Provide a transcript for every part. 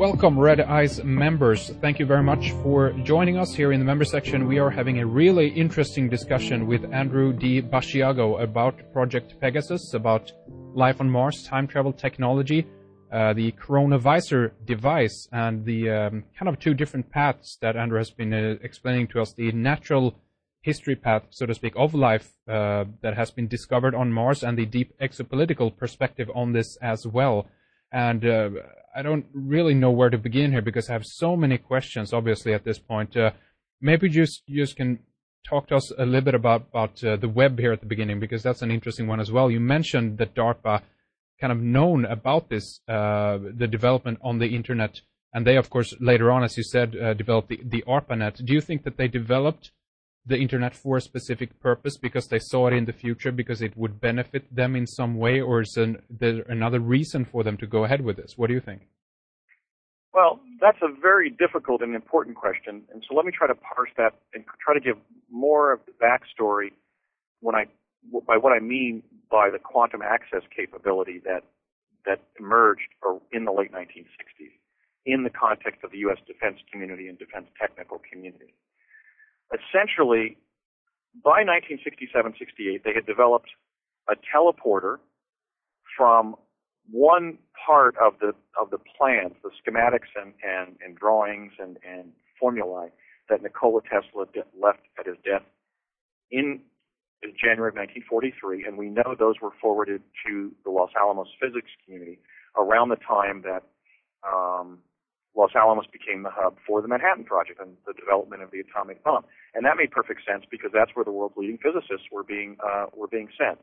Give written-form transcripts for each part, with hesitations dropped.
Welcome, Red Eyes members. Thank you very much for joining us here in the member section. We are having a really interesting discussion with Andrew D. Basiago about Project Pegasus, about life on Mars, time travel technology, the Chronovisor device, and the kind of two different paths that Andrew has been explaining to us, the natural history path, so to speak, of life that has been discovered on Mars, and the deep exopolitical perspective on this as well. And I don't really know where to begin here because I have so many questions, obviously, at this point. Maybe you just can talk to us a little bit about the web here at the beginning, because that's an interesting one as well. You mentioned that DARPA kind of known about this, the development on the internet, and they, of course, later on, as you said, developed the ARPANET. Do you think that they developed the internet for a specific purpose because they saw it in the future, because it would benefit them in some way, or is there another reason for them to go ahead with this? What do you think? Well, that's a very difficult and important question, and so let me try to parse that and try to give more of the backstory by what I mean by the quantum access capability that emerged in the late 1960s in the context of the U.S. defense community and defense technical community. Essentially, by 1967-68, they had developed a teleporter from one part of the plans, the schematics and drawings and formulae that Nikola Tesla left at his death in January of 1943, and we know those were forwarded to the Los Alamos physics community around the time that Los Alamos became the hub for the Manhattan Project and the development of the atomic bomb. And that made perfect sense because that's where the world's leading physicists were being sent.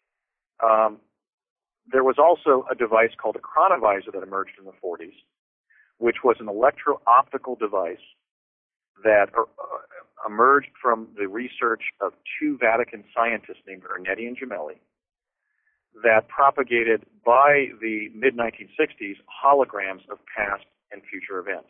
There was also a device called a chronovisor that emerged in the 40s, which was an electro-optical device that emerged from the research of two Vatican scientists named Ernetti and Gemelli that propagated by the mid-1960s holograms of past and future events.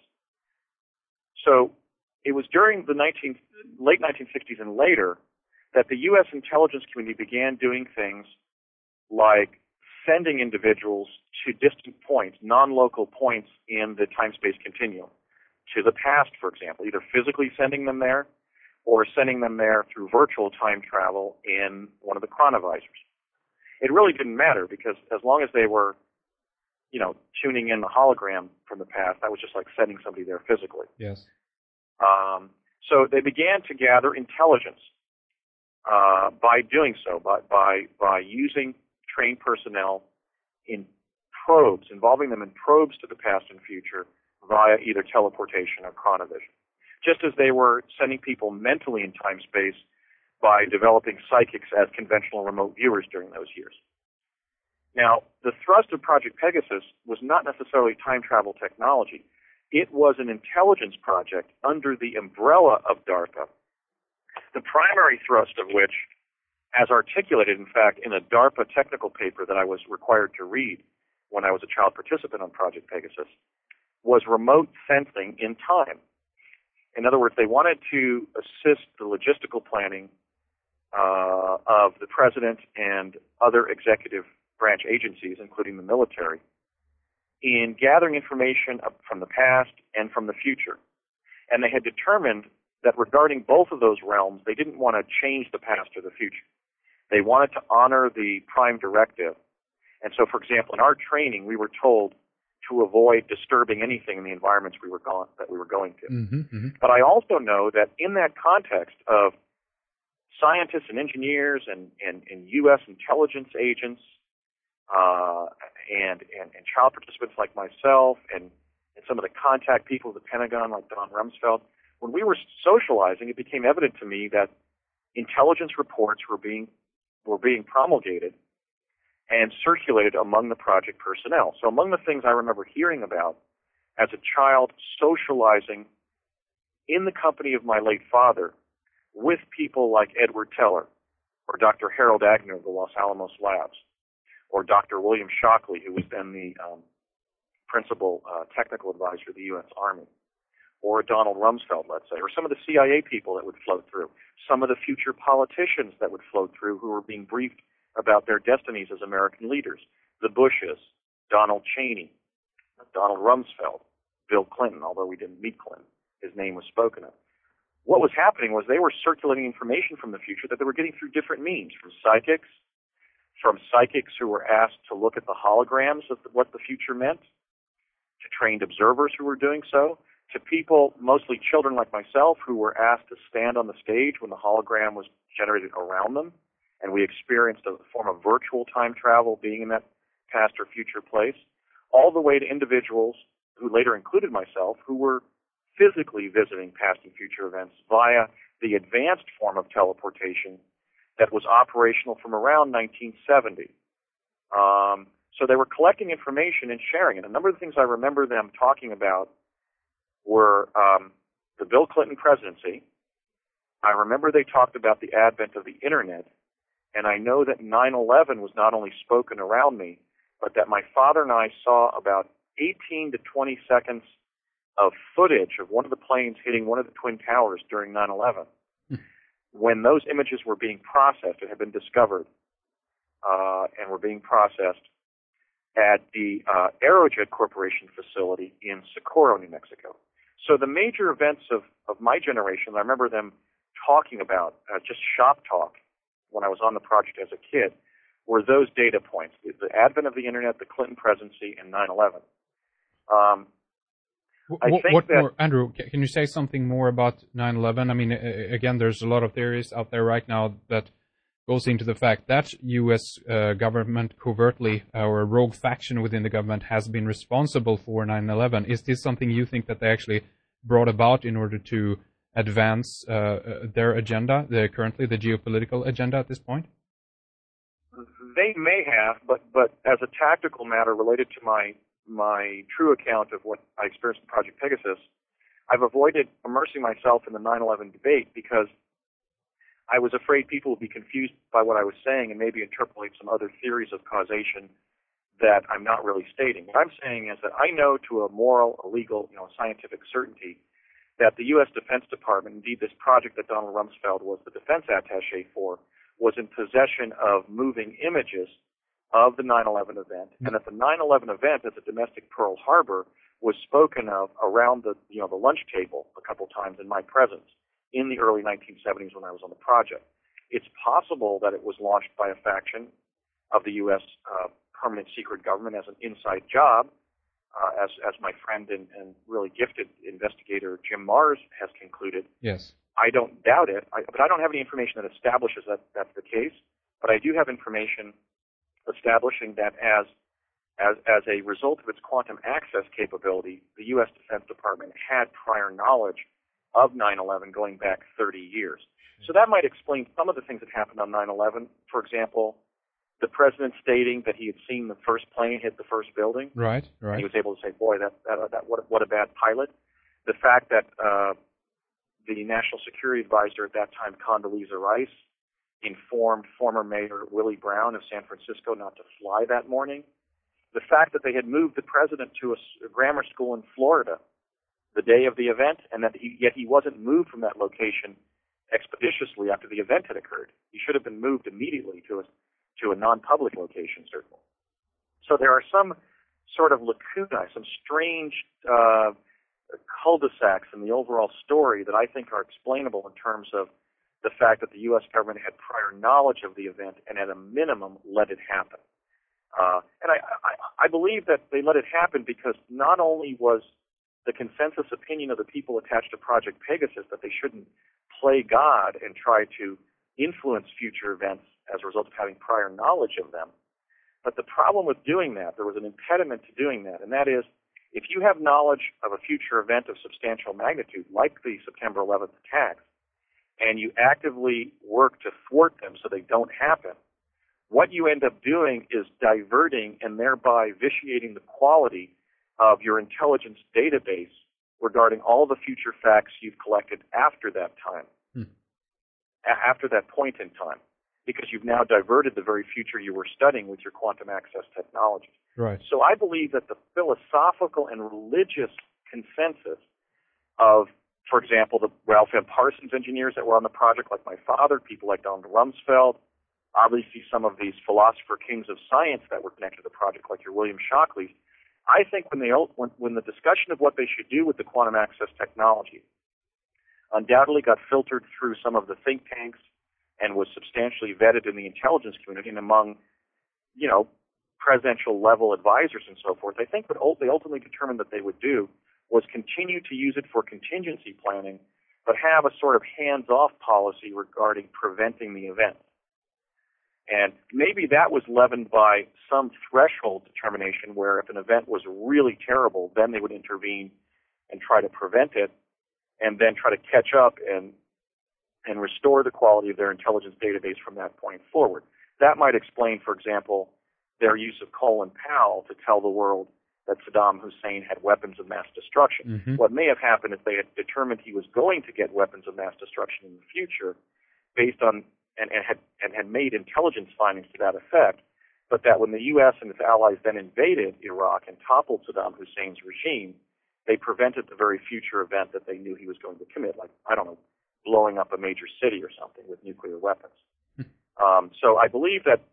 So it was during the late 1960s and later that the U.S. intelligence community began doing things like sending individuals to distant points, non-local points in the time-space continuum, to the past, for example, either physically sending them there or sending them there through virtual time travel in one of the chronovisors. It really didn't matter because as long as they were tuning in the hologram from the past, that was just like sending somebody there physically. Yes. So they began to gather intelligence by doing so, by using trained personnel in probes, involving them in probes to the past and future via either teleportation or chronovision. Just as they were sending people mentally in time-space by developing psychics as conventional remote viewers during those years. Now, the thrust of Project Pegasus was not necessarily time travel technology. It was an intelligence project under the umbrella of DARPA, the primary thrust of which, as articulated, in fact, in a DARPA technical paper that I was required to read when I was a child participant on Project Pegasus, was remote sensing in time. In other words, they wanted to assist the logistical planning of the president and other executive branch agencies, including the military, in gathering information from the past and from the future. And they had determined that regarding both of those realms, they didn't want to change the past or the future. They wanted to honor the prime directive. And so, for example, in our training, we were told to avoid disturbing anything in the environments we were going to. Mm-hmm, mm-hmm. But I also know that in that context of scientists and engineers and U.S. intelligence agents and child participants like myself and some of the contact people of the Pentagon like Don Rumsfeld, when we were socializing, it became evident to me that intelligence reports were being promulgated and circulated among the project personnel. So among the things I remember hearing about as a child socializing in the company of my late father with people like Edward Teller or Dr. Harold Agnew of the Los Alamos Labs or Dr. William Shockley, who was then the principal technical advisor of the U.S. Army, or Donald Rumsfeld, let's say, or some of the CIA people that would float through, some of the future politicians that would float through who were being briefed about their destinies as American leaders, the Bushes, Donald Cheney, Donald Rumsfeld, Bill Clinton, although we didn't meet Clinton. His name was spoken of. What was happening was they were circulating information from the future that they were getting through different means, from psychics who were asked to look at the holograms of what the future meant, to trained observers who were doing so, to people, mostly children like myself, who were asked to stand on the stage when the hologram was generated around them, and we experienced a form of virtual time travel, being in that past or future place, all the way to individuals who later included myself, who were physically visiting past and future events via the advanced form of teleportation that was operational from around 1970. So they were collecting information and sharing it. A number of the things I remember them talking about were the Bill Clinton presidency. I remember they talked about the advent of the Internet, and I know that 9/11 was not only spoken around me, but that my father and I saw about 18 to 20 seconds of footage of one of the planes hitting one of the Twin Towers during 9/11. When those images were being processed, it had been discovered, and were being processed at the Aerojet Corporation facility in Socorro, New Mexico. So the major events of my generation, I remember them talking about, just shop talk when I was on the project as a kid, were those data points, the advent of the Internet, the Clinton presidency, and 9/11. Andrew, can you say something more about 9/11? I mean, again, there's a lot of theories out there right now that goes into the fact that U.S. Government covertly, or a rogue faction within the government, has been responsible for 9/11. Is this something you think that they actually brought about in order to advance their agenda, currently the geopolitical agenda at this point? They may have, but as a tactical matter related to my true account of what I experienced in Project Pegasus, I've avoided immersing myself in the 9/11 debate because I was afraid people would be confused by what I was saying and maybe interpolate some other theories of causation that I'm not really stating. What I'm saying is that I know to a moral, a legal, scientific certainty that the U.S. Defense Department, indeed this project that Donald Rumsfeld was the defense attaché for, was in possession of moving images of the 9/11 event, and that the 9/11 event as a domestic Pearl Harbor was spoken of around the lunch table a couple times in my presence in the early 1970s when I was on the project. It's possible that it was launched by a faction of the U.S. Permanent Secret Government as an inside job, as my friend and really gifted investigator Jim Marrs has concluded. Yes. I don't doubt it, but I don't have any information that establishes that that's the case. But I do have information establishing that as a result of its quantum access capability, the U.S. Defense Department had prior knowledge of 9/11 going back 30 years. So that might explain some of the things that happened on 9/11. For example, the president stating that he had seen the first plane hit the first building. Right. And he was able to say, "Boy, what a bad pilot." The fact that the National Security Advisor at that time, Condoleezza Rice, informed former Mayor Willie Brown of San Francisco not to fly that morning. The fact that they had moved the president to a grammar school in Florida the day of the event, and that yet he wasn't moved from that location expeditiously after the event had occurred. He should have been moved immediately to a non-public location, certainly. So there are some sort of lacunae, some strange cul-de-sacs in the overall story that I think are explainable in terms of the fact that the U.S. government had prior knowledge of the event and at a minimum let it happen. And I believe that they let it happen because not only was the consensus opinion of the people attached to Project Pegasus that they shouldn't play God and try to influence future events as a result of having prior knowledge of them. But the problem with doing that, there was an impediment to doing that, and that is if you have knowledge of a future event of substantial magnitude, like the September 11th attacks, and you actively work to thwart them so they don't happen, what you end up doing is diverting and thereby vitiating the quality of your intelligence database regarding all the future facts you've collected after that time, after that point in time, because you've now diverted the very future you were studying with your quantum access technology. Right. So I believe that the philosophical and religious consensus of, for example, the Ralph M. Parsons engineers that were on the project, like my father, people like Donald Rumsfeld, obviously some of these philosopher kings of science that were connected to the project, like your William Shockley, I think when the discussion of what they should do with the quantum access technology undoubtedly got filtered through some of the think tanks and was substantially vetted in the intelligence community and among, presidential level advisors and so forth, I think what they ultimately determined that they would do was continue to use it for contingency planning, but have a sort of hands-off policy regarding preventing the event. And maybe that was leavened by some threshold determination where if an event was really terrible, then they would intervene and try to prevent it, and then try to catch up and restore the quality of their intelligence database from that point forward. That might explain, for example, their use of Colin Powell to tell the world that Saddam Hussein had weapons of mass destruction. Mm-hmm. What may have happened is they had determined he was going to get weapons of mass destruction in the future based on and had made intelligence findings to that effect, but that when the U.S. and its allies then invaded Iraq and toppled Saddam Hussein's regime, they prevented the very future event that they knew he was going to commit, like, blowing up a major city or something with nuclear weapons. So I believe that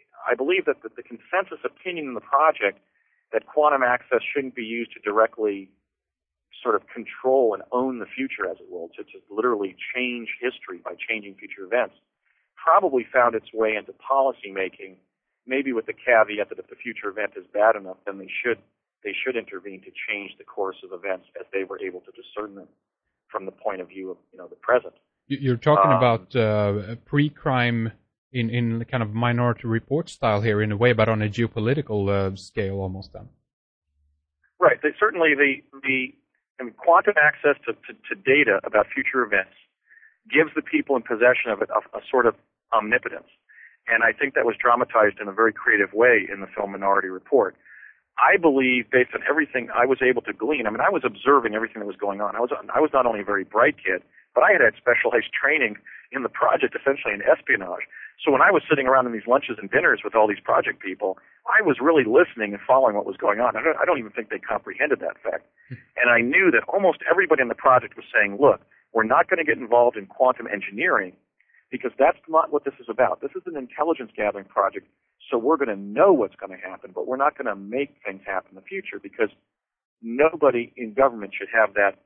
the consensus opinion in the project that quantum access shouldn't be used to directly sort of control and own the future, as it will, to literally change history by changing future events, probably found its way into policy making, maybe with the caveat that if the future event is bad enough, then they should intervene to change the course of events as they were able to discern them from the point of view of the present. You're talking about pre-crime in kind of Minority Report style here in a way, but on a geopolitical scale almost then. Right. Certainly the quantum access to data about future events gives the people in possession of it a sort of omnipotence. And I think that was dramatized in a very creative way in the film Minority Report. I believe, based on everything I was able to glean, I was observing everything that was going on. I was not only a very bright kid, but I had specialized training in the project, essentially in espionage. So when I was sitting around in these lunches and dinners with all these project people, I was really listening and following what was going on. I don't even think they comprehended that fact. And I knew that almost everybody in the project was saying, look, we're not going to get involved in quantum engineering because that's not what this is about. This is an intelligence gathering project, so we're going to know what's going to happen, but we're not going to make things happen in the future because nobody in government should have that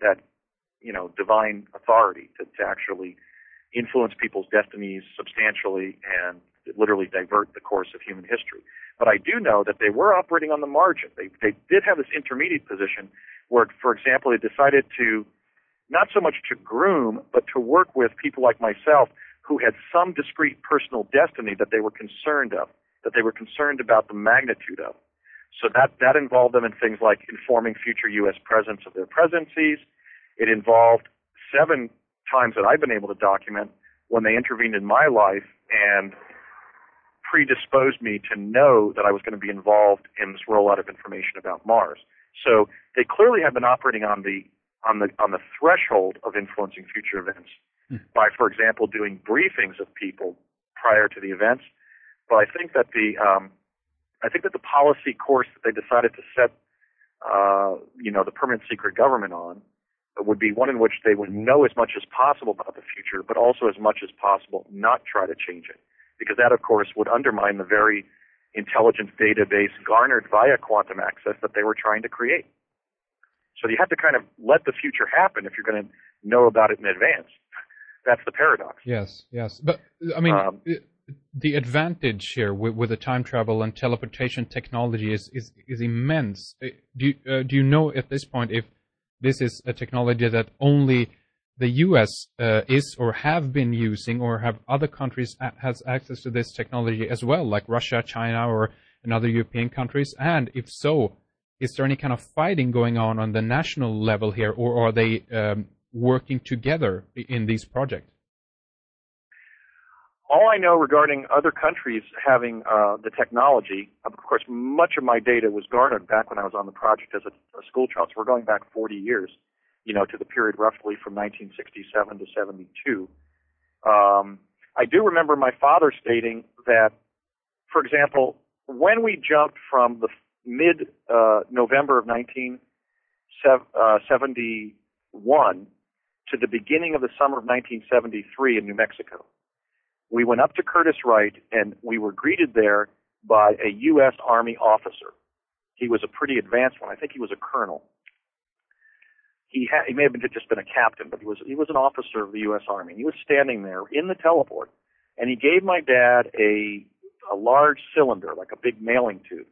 divine authority to actually influence people's destinies substantially and literally divert the course of human history. But I do know that they were operating on the margin. They did have this intermediate position where, for example, they decided to not so much to groom, but to work with people like myself who had some discrete personal destiny that they were concerned of, that they were concerned about the magnitude of. So that involved them in things like informing future U.S. presidents of their presidencies. It involved 7 times that I've been able to document when they intervened in my life and predisposed me to know that I was going to be involved in this rollout of information about Mars. So they clearly have been operating on the threshold of influencing future events by, for example, doing briefings of people prior to the events. But I think that the policy course that they decided to set, the permanent secret government on, would be one in which they would know as much as possible about the future, but also as much as possible not try to change it, because that, of course, would undermine the very intelligence database garnered via quantum access that they were trying to create. So you have to kind of let the future happen if you're going to know about it in advance. That's the paradox. Yes. But, the advantage here with the time travel and teleportation technology is immense. Do you know at this point if this is a technology that only the U.S. is or have been using, or have other countries has access to this technology as well, like Russia, China, or in other European countries? And if so, is there any kind of fighting going on the national level here, or are they working together in these projects? All I know regarding other countries having the technology, of course, much of my data was garnered back when I was on the project as a school child. So we're going back 40 years, to the period roughly from 1967 to 72. I do remember my father stating that, for example, when we jumped from the mid-November of 1971 to the beginning of the summer of 1973 in New Mexico, we went up to Curtiss-Wright, and we were greeted there by a U.S. Army officer He was a pretty advanced one. I think he was a colonel. He may have just been a captain, but he was an officer of the U.S. Army. He was standing there in the teleport, and he gave my dad a large cylinder, like a big mailing tube.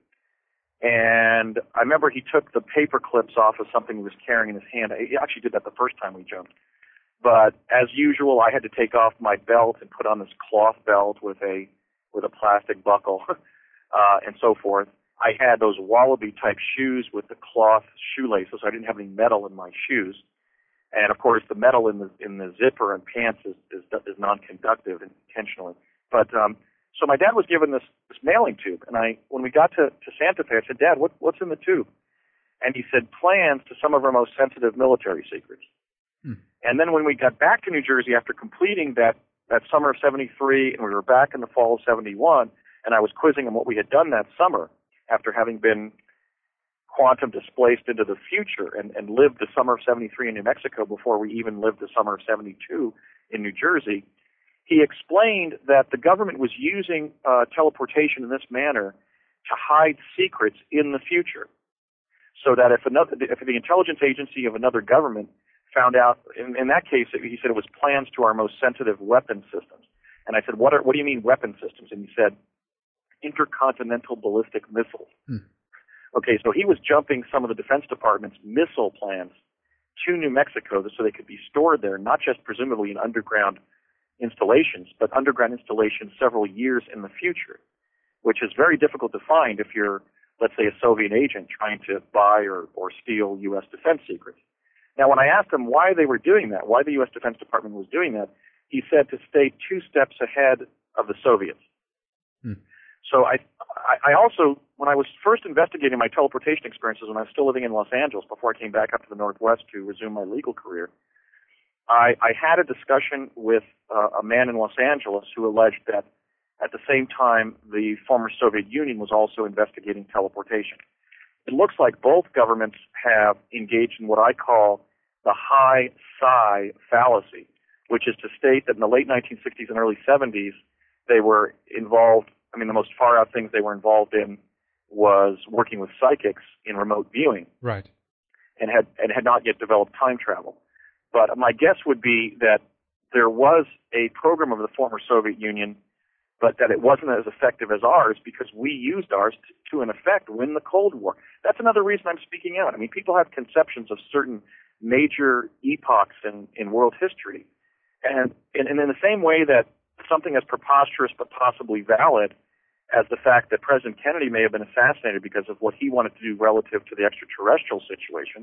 And I remember he took the paper clips off of something he was carrying in his hand. He actually did that the first time we jumped. But as usual, I had to take off my belt and put on this cloth belt with a plastic buckle, and so forth. I had those wallaby type shoes with the cloth shoelaces. So I didn't have any metal in my shoes. And of course, the metal in the zipper and pants is non-conductive intentionally. But so my dad was given this mailing tube, and when we got to Santa Fe, I said, "Dad, what's in the tube?" And he said, "Plans to some of our most sensitive military secrets." And then when we got back to New Jersey after completing that summer of '73, and we were back in the fall of '71, and I was quizzing him what we had done that summer after having been quantum displaced into the future and lived the summer of '73 in New Mexico before we even lived the summer of '72 in New Jersey, he explained that the government was using teleportation in this manner to hide secrets in the future, so that if the intelligence agency of another government found out, in that case, he said it was plans to our most sensitive weapon systems. And I said, what do you mean weapon systems? And he said, intercontinental ballistic missiles. Okay, so he was jumping some of the Defense Department's missile plans to New Mexico so they could be stored there, not just presumably in underground installations, but underground installations several years in the future, which is very difficult to find if you're, let's say, a Soviet agent trying to buy or steal U.S. defense secrets. Now, when I asked him why they were doing that, why the U.S. Defense Department was doing that, he said to stay 2 steps ahead of the Soviets. So I also, when I was first investigating my teleportation experiences when I was still living in Los Angeles before I came back up to the Northwest to resume my legal career, I had a discussion with a man in Los Angeles who alleged that at the same time the former Soviet Union was also investigating teleportation. It looks like both governments have engaged in what I call the high psi fallacy, which is to state that in the late 1960s and early 70s, they were involved. I mean, the most far-out things they were involved in was working with psychics in remote viewing, right? And had not yet developed time travel. But my guess would be that there was a program of the former Soviet Union, but that it wasn't as effective as ours because we used ours to in effect, win the Cold War. That's another reason I'm speaking out. I mean, people have conceptions of certain major epochs in world history. And in the same way that something as preposterous but possibly valid as the fact that President Kennedy may have been assassinated because of what he wanted to do relative to the extraterrestrial situation,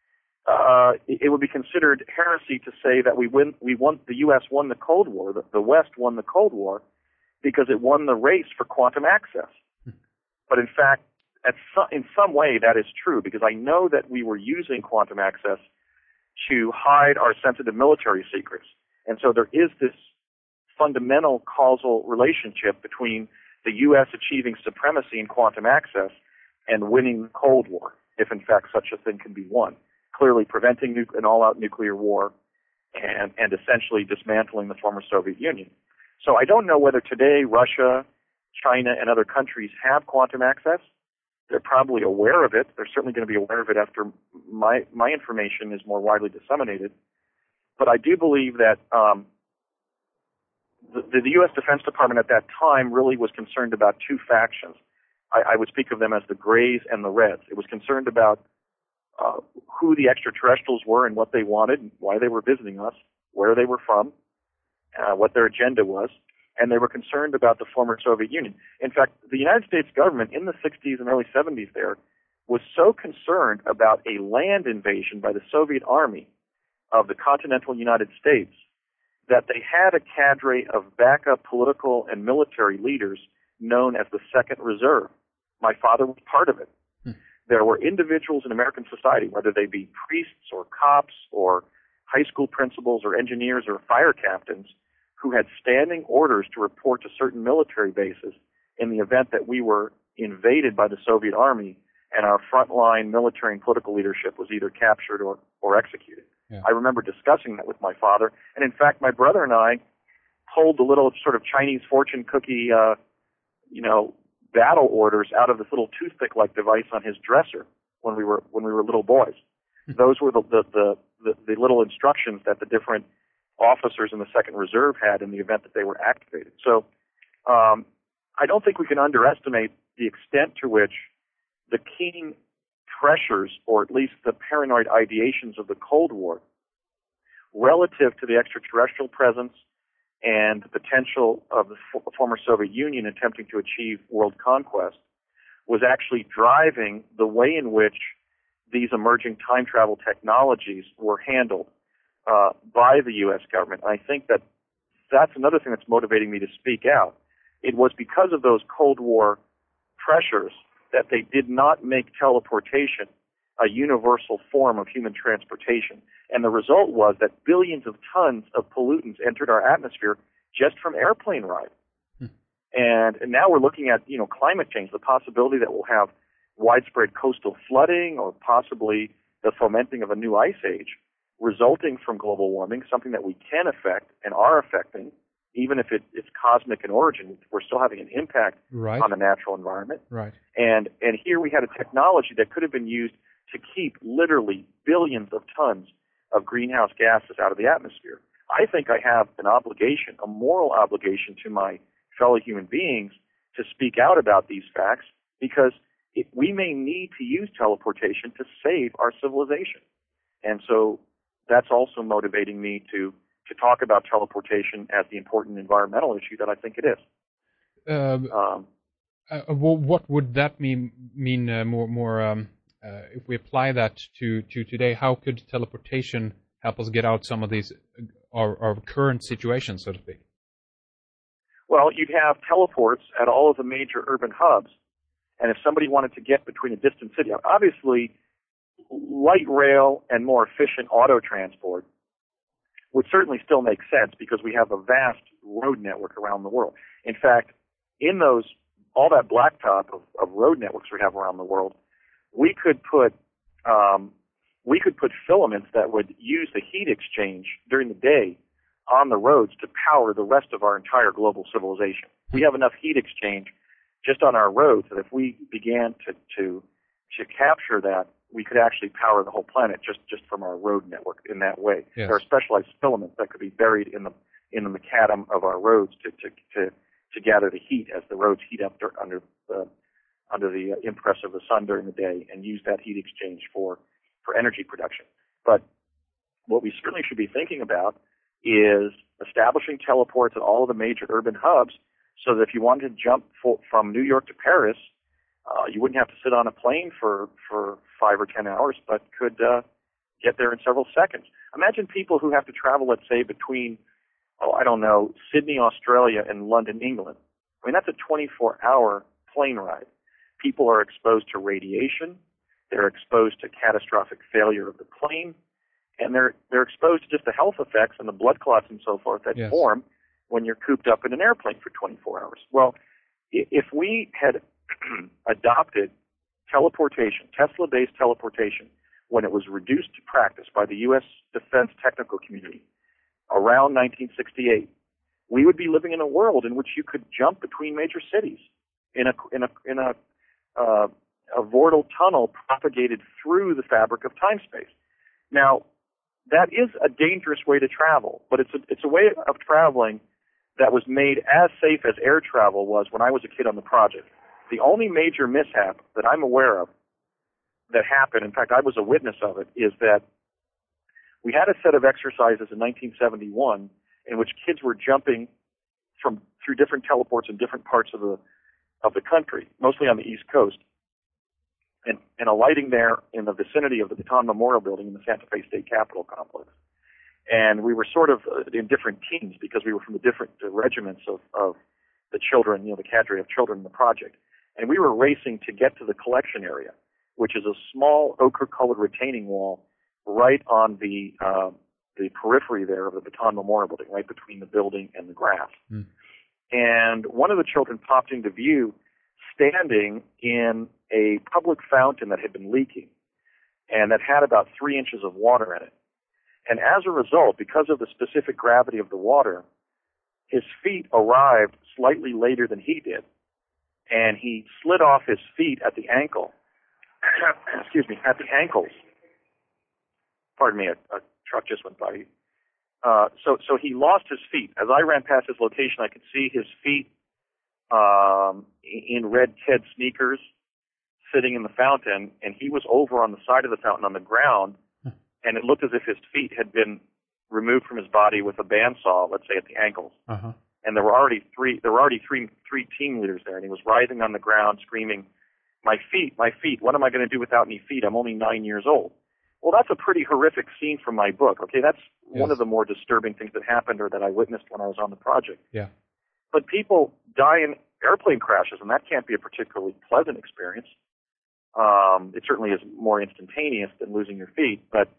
it would be considered heresy to say that the U.S. won the Cold War, the West won the Cold War, because it won the race for quantum access. But in fact, in some way that is true, because I know that we were using quantum access to hide our sensitive military secrets. And so there is this fundamental causal relationship between the U.S. achieving supremacy in quantum access and winning the Cold War, if in fact such a thing can be won, clearly preventing an all-out nuclear war and essentially dismantling the former Soviet Union. So I don't know whether today Russia, China, and other countries have quantum access. They're probably aware of it. They're certainly going to be aware of it after my information is more widely disseminated. But I do believe that the U.S. Defense Department at that time really was concerned about 2 factions. I would speak of them as the Greys and the Reds. It was concerned about who the extraterrestrials were and what they wanted, why they were visiting us, where they were from, what their agenda was, and they were concerned about the former Soviet Union. In fact, the United States government in the 60s and early 70s there was so concerned about a land invasion by the Soviet Army of the continental United States that they had a cadre of backup political and military leaders known as the Second Reserve. My father was part of it. There were individuals in American society, whether they be priests or cops or high school principals or engineers or fire captains, who had standing orders to report to certain military bases in the event that we were invaded by the Soviet Army and our frontline military and political leadership was either captured or executed. Yeah. I remember discussing that with my father, and in fact, my brother and I pulled the little sort of Chinese fortune cookie, battle orders out of this little toothpick-like device on his dresser when we were little boys. Those were the little instructions that the different officers in the Second Reserve had in the event that they were activated. So I don't think we can underestimate the extent to which the keen pressures, or at least the paranoid ideations of the Cold War, relative to the extraterrestrial presence and the potential of the former Soviet Union attempting to achieve world conquest, was actually driving the way in which these emerging time travel technologies were handled by the U.S. government. I think that that's another thing that's motivating me to speak out. It was because of those Cold War pressures that they did not make teleportation a universal form of human transportation. And the result was that billions of tons of pollutants entered our atmosphere just from airplane ride. And now we're looking at, climate change, the possibility that we'll have widespread coastal flooding or possibly the fomenting of a new ice age resulting from global warming, something that we can affect and are affecting. Even if it's cosmic in origin, we're still having an impact on the natural environment. Right. And here we had a technology that could have been used to keep literally billions of tons of greenhouse gases out of the atmosphere. I think I have an obligation, a moral obligation to my fellow human beings to speak out about these facts, because we may need to use teleportation to save our civilization. And so that's also motivating me to talk about teleportation as the important environmental issue that I think it is. What would that mean more if we apply that to today? How could teleportation help us get out some of these our current situations, so to speak? Well, you'd have teleports at all of the major urban hubs, and if somebody wanted to get between a distant city, obviously light rail and more efficient auto transport would certainly still make sense because we have a vast road network around the world. In fact, in all that blacktop of road networks we have around the world, we could put filaments that would use the heat exchange during the day on the roads to power the rest of our entire global civilization. We have enough heat exchange just on our roads that if we began to capture that, we could actually power the whole planet just from our road network in that way. Yes. There are specialized filaments that could be buried in the macadam of our roads to gather the heat as the roads heat up under the impress of the sun during the day, and use that heat exchange for energy production. But what we certainly should be thinking about is establishing teleports at all of the major urban hubs, so that if you wanted to jump from New York to Paris, you wouldn't have to sit on a plane for 5 or 10 hours, but could get there in several seconds. Imagine people who have to travel, let's say, between, Sydney, Australia, and London, England. I mean, that's a 24-hour plane ride. People are exposed to radiation. They're exposed to catastrophic failure of the plane. And they're exposed to just the health effects and the blood clots and so forth that form when you're cooped up in an airplane for 24 hours. Well, if we had adopted teleportation, Tesla-based teleportation, when it was reduced to practice by the U.S. defense technical community around 1968, we would be living in a world in which you could jump between major cities in a vortal tunnel propagated through the fabric of time-space. Now, that is a dangerous way to travel, but it's a way of traveling that was made as safe as air travel was when I was a kid on the project. The only major mishap that I'm aware of that happened, in fact, I was a witness of it, is that we had a set of exercises in 1971 in which kids were jumping through different teleports in different parts of the country, mostly on the East Coast, and alighting there in the vicinity of the Bataan Memorial Building in the Santa Fe State Capitol Complex. And we were sort of in different teams because we were from the different regiments of the children, the cadre of children in the project. And we were racing to get to the collection area, which is a small ochre-colored retaining wall right on the periphery there of the Bataan Memorial Building, right between the building and the grass. Mm. And one of the children popped into view standing in a public fountain that had been leaking and that had about 3 inches of water in it. And as a result, because of the specific gravity of the water, his feet arrived slightly later than he did. and he slid off his feet at the ankle. Excuse me, at the ankles. Pardon me, a truck just went by. So he lost his feet. As I ran past his location, I could see his feet in red Ked sneakers sitting in the fountain, and he was over on the side of the fountain on the ground, and it looked as if his feet had been removed from his body with a bandsaw, let's say at the ankles. Uh-huh. And there were already three team leaders there, and he was writhing on the ground, screaming, my feet, what am I going to do without any feet? I'm only 9 years old. Well, that's a pretty horrific scene from my book, okay? That's one of the more disturbing things that happened or that I witnessed when I was on the project. Yeah. But people die in airplane crashes, and that can't be a particularly pleasant experience. It certainly is more instantaneous than losing your feet, but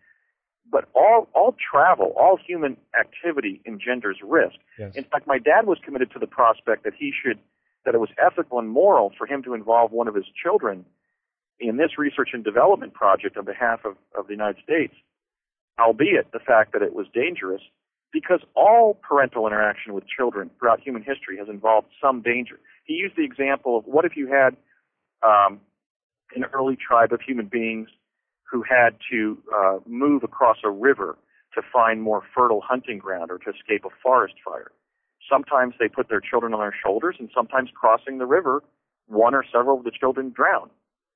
all travel, all human activity engenders risk. Yes. In fact, my dad was committed to the prospect that that it was ethical and moral for him to involve one of his children in this research and development project on behalf of the United States, albeit the fact that it was dangerous, because all parental interaction with children throughout human history has involved some danger. He used the example of what if you had an early tribe of human beings who had to move across a river to find more fertile hunting ground or to escape a forest fire. Sometimes they put their children on their shoulders, and sometimes crossing the river, one or several of the children drown.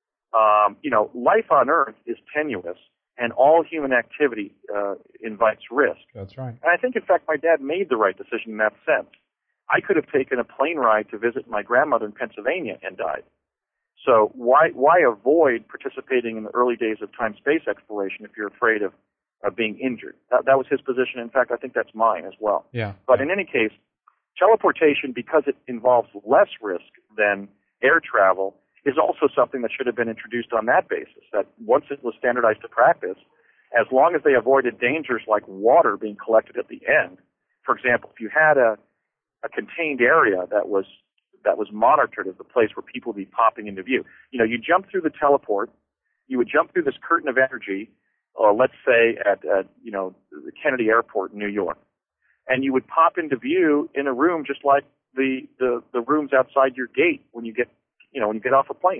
Life on Earth is tenuous, and all human activity invites risk. That's right. And I think, in fact, my dad made the right decision in that sense. I could have taken a plane ride to visit my grandmother in Pennsylvania and died. So why avoid participating in the early days of time-space exploration if you're afraid of being injured? That was his position. In fact, I think that's mine as well. Yeah. But in any case, teleportation, because it involves less risk than air travel, is also something that should have been introduced on that basis, that once it was standardized to practice, as long as they avoided dangers like water being collected at the end. For example, if you had a contained area that was monitored as the place where people would be popping into view. You jump through the teleport, you would jump through this curtain of energy, let's say at the Kennedy Airport in New York, and you would pop into view in a room just like the rooms outside your gate when you get off a plane.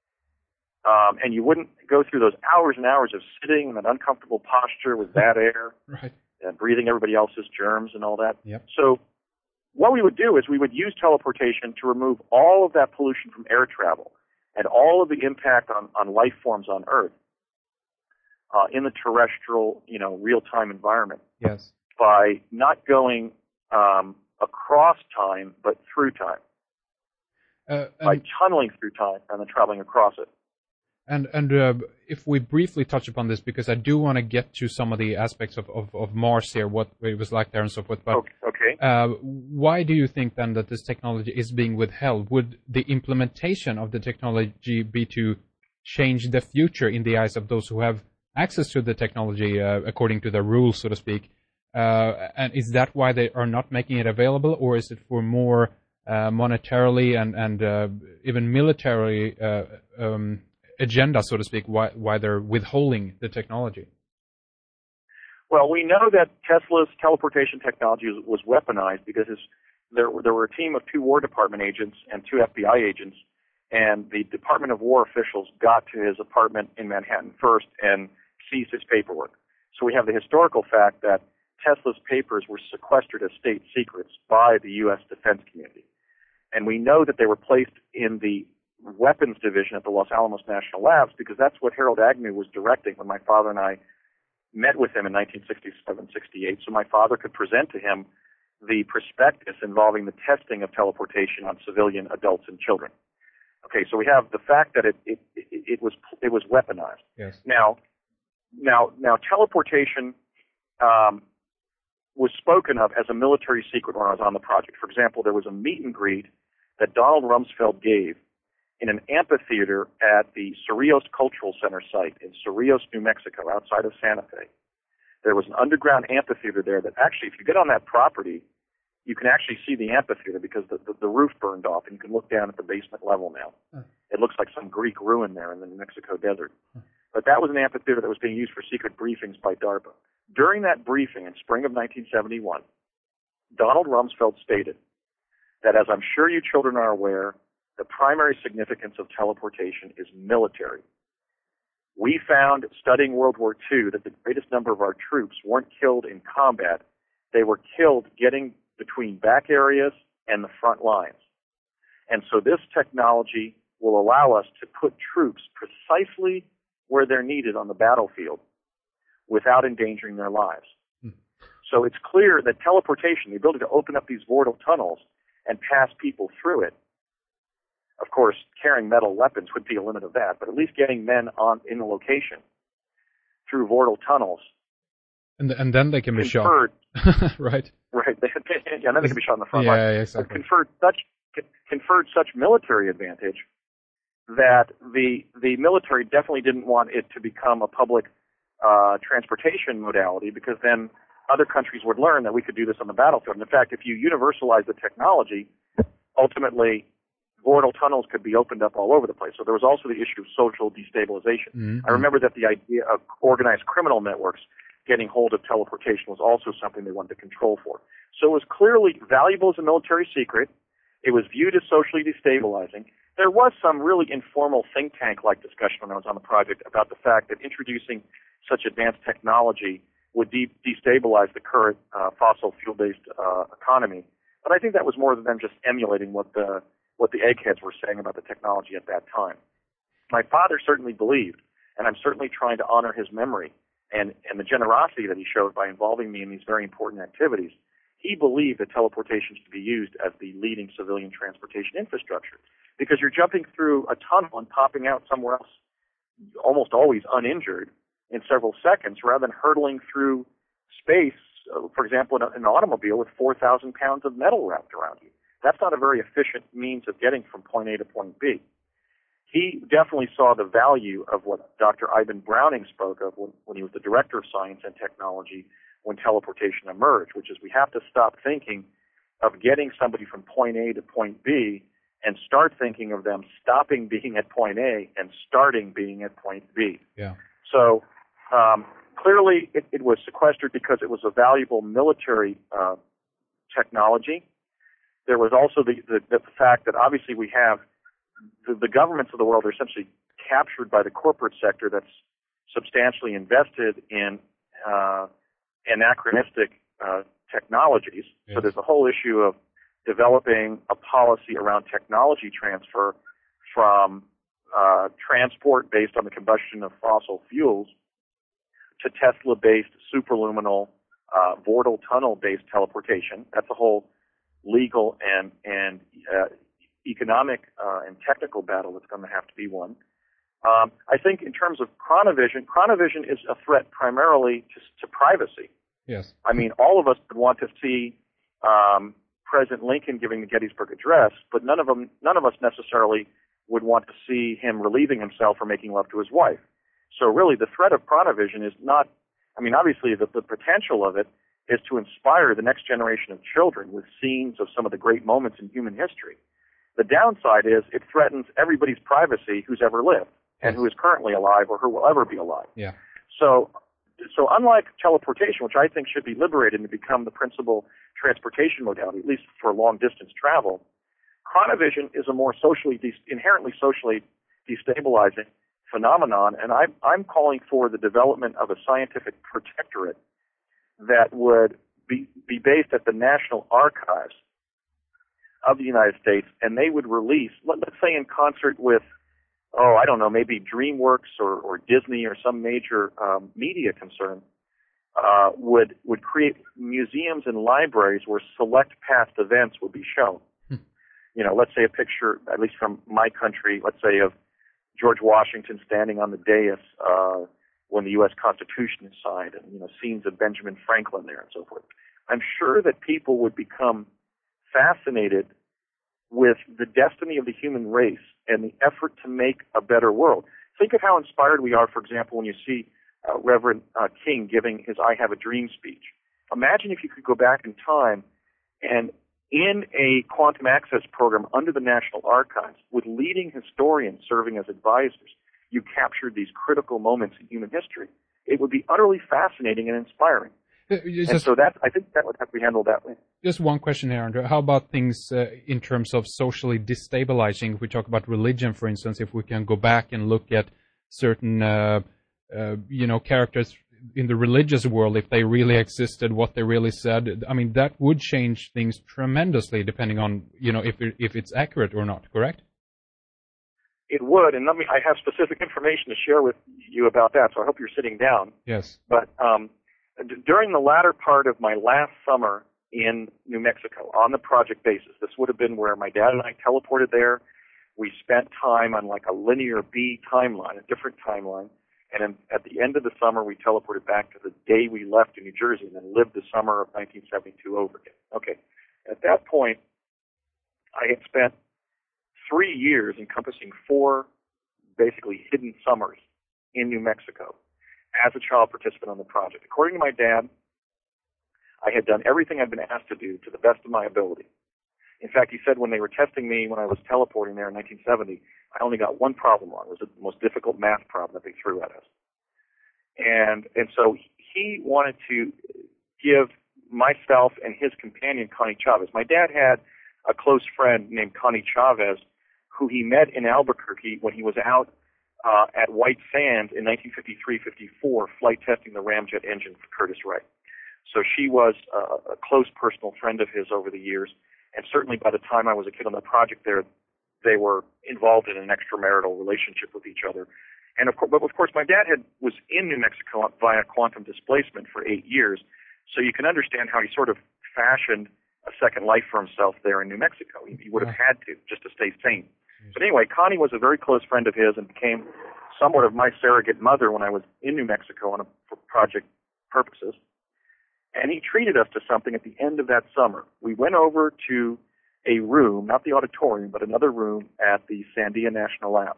And you wouldn't go through those hours and hours of sitting in an uncomfortable posture with bad air, Right. And breathing everybody else's germs and all that. Yep. So what we would do is we would use teleportation to remove all of that pollution from air travel and all of the impact on life forms on Earth in the terrestrial, real-time environment. Yes. By not going across time, but through time. By tunneling through time and then traveling across it. And if we briefly touch upon this, because I do want to get to some of the aspects of Mars here, what it was like there and so forth. But okay. Why do you think then that this technology is being withheld? Would the implementation of the technology be to change the future in the eyes of those who have access to the technology according to the rules, so to speak? And is that why they are not making it available, or is it for more monetarily and even military agenda, so to speak, why they're withholding the technology? Well, we know that Tesla's teleportation technology was weaponized because there were a team of 2 War Department agents and 2 FBI agents, and the Department of War officials got to his apartment in Manhattan first and seized his paperwork. So we have the historical fact that Tesla's papers were sequestered as state secrets by the U.S. defense community. And we know that they were placed in the weapons division at the Los Alamos National Labs because that's what Harold Agnew was directing when my father and I met with him in 1967-68, so my father could present to him the prospectus involving the testing of teleportation on civilian adults and children. Okay, so we have the fact that it was weaponized. Yes. Now teleportation was spoken of as a military secret when I was on the project. For example, there was a meet and greet that Donald Rumsfeld gave in an amphitheater at the Cerrillos Cultural Center site in Cerrillos, New Mexico, outside of Santa Fe. There was an underground amphitheater there that actually, if you get on that property, you can actually see the amphitheater because the roof burned off, and you can look down at the basement level now. It looks like some Greek ruin there in the New Mexico desert. But that was an amphitheater that was being used for secret briefings by DARPA. During that briefing in spring of 1971, Donald Rumsfeld stated that, as I'm sure you children are aware, the primary significance of teleportation is military. We found, studying World War II, that the greatest number of our troops weren't killed in combat. They were killed getting between back areas and the front lines. And so this technology will allow us to put troops precisely where they're needed on the battlefield without endangering their lives. So it's clear that teleportation, the ability to open up these vortal tunnels and pass people through it, of course, carrying metal weapons would be a limit of that, but at least getting men in the location through vortal tunnels. And then they can be shot. Right. Right. Yeah, and then they can be shot in the front line. Yeah, exactly. Conferred such military advantage that the military definitely didn't want it to become a public transportation modality, because then other countries would learn that we could do this on the battlefield. And in fact, if you universalize the technology, ultimately vortal tunnels could be opened up all over the place. So there was also the issue of social destabilization. Mm-hmm. I remember that the idea of organized criminal networks getting hold of teleportation was also something they wanted to control for. So it was clearly valuable as a military secret. It was viewed as socially destabilizing. There was some really informal think tank-like discussion when I was on the project about the fact that introducing such advanced technology would destabilize the current fossil fuel-based economy. But I think that was more than just emulating what the eggheads were saying about the technology at that time. My father certainly believed, and I'm certainly trying to honor his memory and the generosity that he showed by involving me in these very important activities. He believed that teleportation should be used as the leading civilian transportation infrastructure, because you're jumping through a tunnel and popping out somewhere else, almost always uninjured, in several seconds, rather than hurtling through space, for example, in an automobile with 4,000 pounds of metal wrapped around you. That's not a very efficient means of getting from point A to point B. He definitely saw the value of what Dr. Ivan Browning spoke of when he was the director of science and technology when teleportation emerged, which is we have to stop thinking of getting somebody from point A to point B and start thinking of them stopping being at point A and starting being at point B. Yeah. So clearly it was sequestered because it was a valuable military technology. There was also the fact that obviously we have the governments of the world are essentially captured by the corporate sector that's substantially invested in anachronistic technologies. Yes. So there's a whole issue of developing a policy around technology transfer from transport based on the combustion of fossil fuels to Tesla-based superluminal vortal tunnel-based teleportation. That's a whole legal and economic and technical battle that's going to have to be won. I think in terms of chronovision is a threat primarily to privacy. Yes. I mean, all of us would want to see President Lincoln giving the Gettysburg Address, but none of us necessarily would want to see him relieving himself or making love to his wife. So really, the threat of chronovision is not, I mean, obviously the potential of it is to inspire the next generation of children with scenes of some of the great moments in human history. The downside is it threatens everybody's privacy who's ever lived and who is currently alive or who will ever be alive. Yeah. So unlike teleportation, which I think should be liberated and become the principal transportation modality, at least for long-distance travel, chronovision is a more inherently socially destabilizing phenomenon, and I'm calling for the development of a scientific protectorate that would be based at the National Archives of the United States, and they would release, let's say in concert with, maybe DreamWorks or Disney or some major media concern, would create museums and libraries where select past events would be shown. Let's say a picture, at least from my country, let's say of George Washington standing on the dais when the U.S. Constitution is signed, and scenes of Benjamin Franklin there and so forth. I'm sure that people would become fascinated with the destiny of the human race and the effort to make a better world. Think of how inspired we are, for example, when you see Reverend King giving his I Have a Dream speech. Imagine if you could go back in time and in a quantum access program under the National Archives with leading historians serving as advisors, you captured these critical moments in human history. It would be utterly fascinating and inspiring. And so I think that would have to be handled that way. Just one question here, Andrew. How about things in terms of socially destabilizing? If we talk about religion, for instance, if we can go back and look at certain, characters in the religious world, if they really existed, what they really said, I mean, that would change things tremendously depending on, if it's accurate or not, correct? It would, and I have specific information to share with you about that, so I hope you're sitting down. Yes. But during the latter part of my last summer in New Mexico, on the project basis, this would have been where my dad and I teleported there. We spent time on like a linear B timeline, a different timeline, and then at the end of the summer, we teleported back to the day we left in New Jersey and then lived the summer of 1972 over again. Okay. At that point, I had spent 3 years encompassing 4 basically hidden summers in New Mexico as a child participant on the project. According to my dad, I had done everything I'd been asked to do to the best of my ability. In fact, he said when they were testing me when I was teleporting there in 1970, I only got one problem wrong. It was the most difficult math problem that they threw at us. And so he wanted to give myself and his companion, Connie Chavez. My dad had a close friend named Connie Chavez who he met in Albuquerque when he was out at White Sands in 1953-54 flight testing the ramjet engine for Curtiss Wright. So she was a close personal friend of his over the years, and certainly by the time I was a kid on the project there, they were involved in an extramarital relationship with each other. And of course, my dad was in New Mexico via quantum displacement for 8 years, so you can understand how he sort of fashioned a second life for himself there in New Mexico. He would have had to just to stay sane. But anyway, Connie was a very close friend of his and became somewhat of my surrogate mother when I was in New Mexico for project purposes. And he treated us to something at the end of that summer. We went over to a room, not the auditorium, but another room at the Sandia National Labs.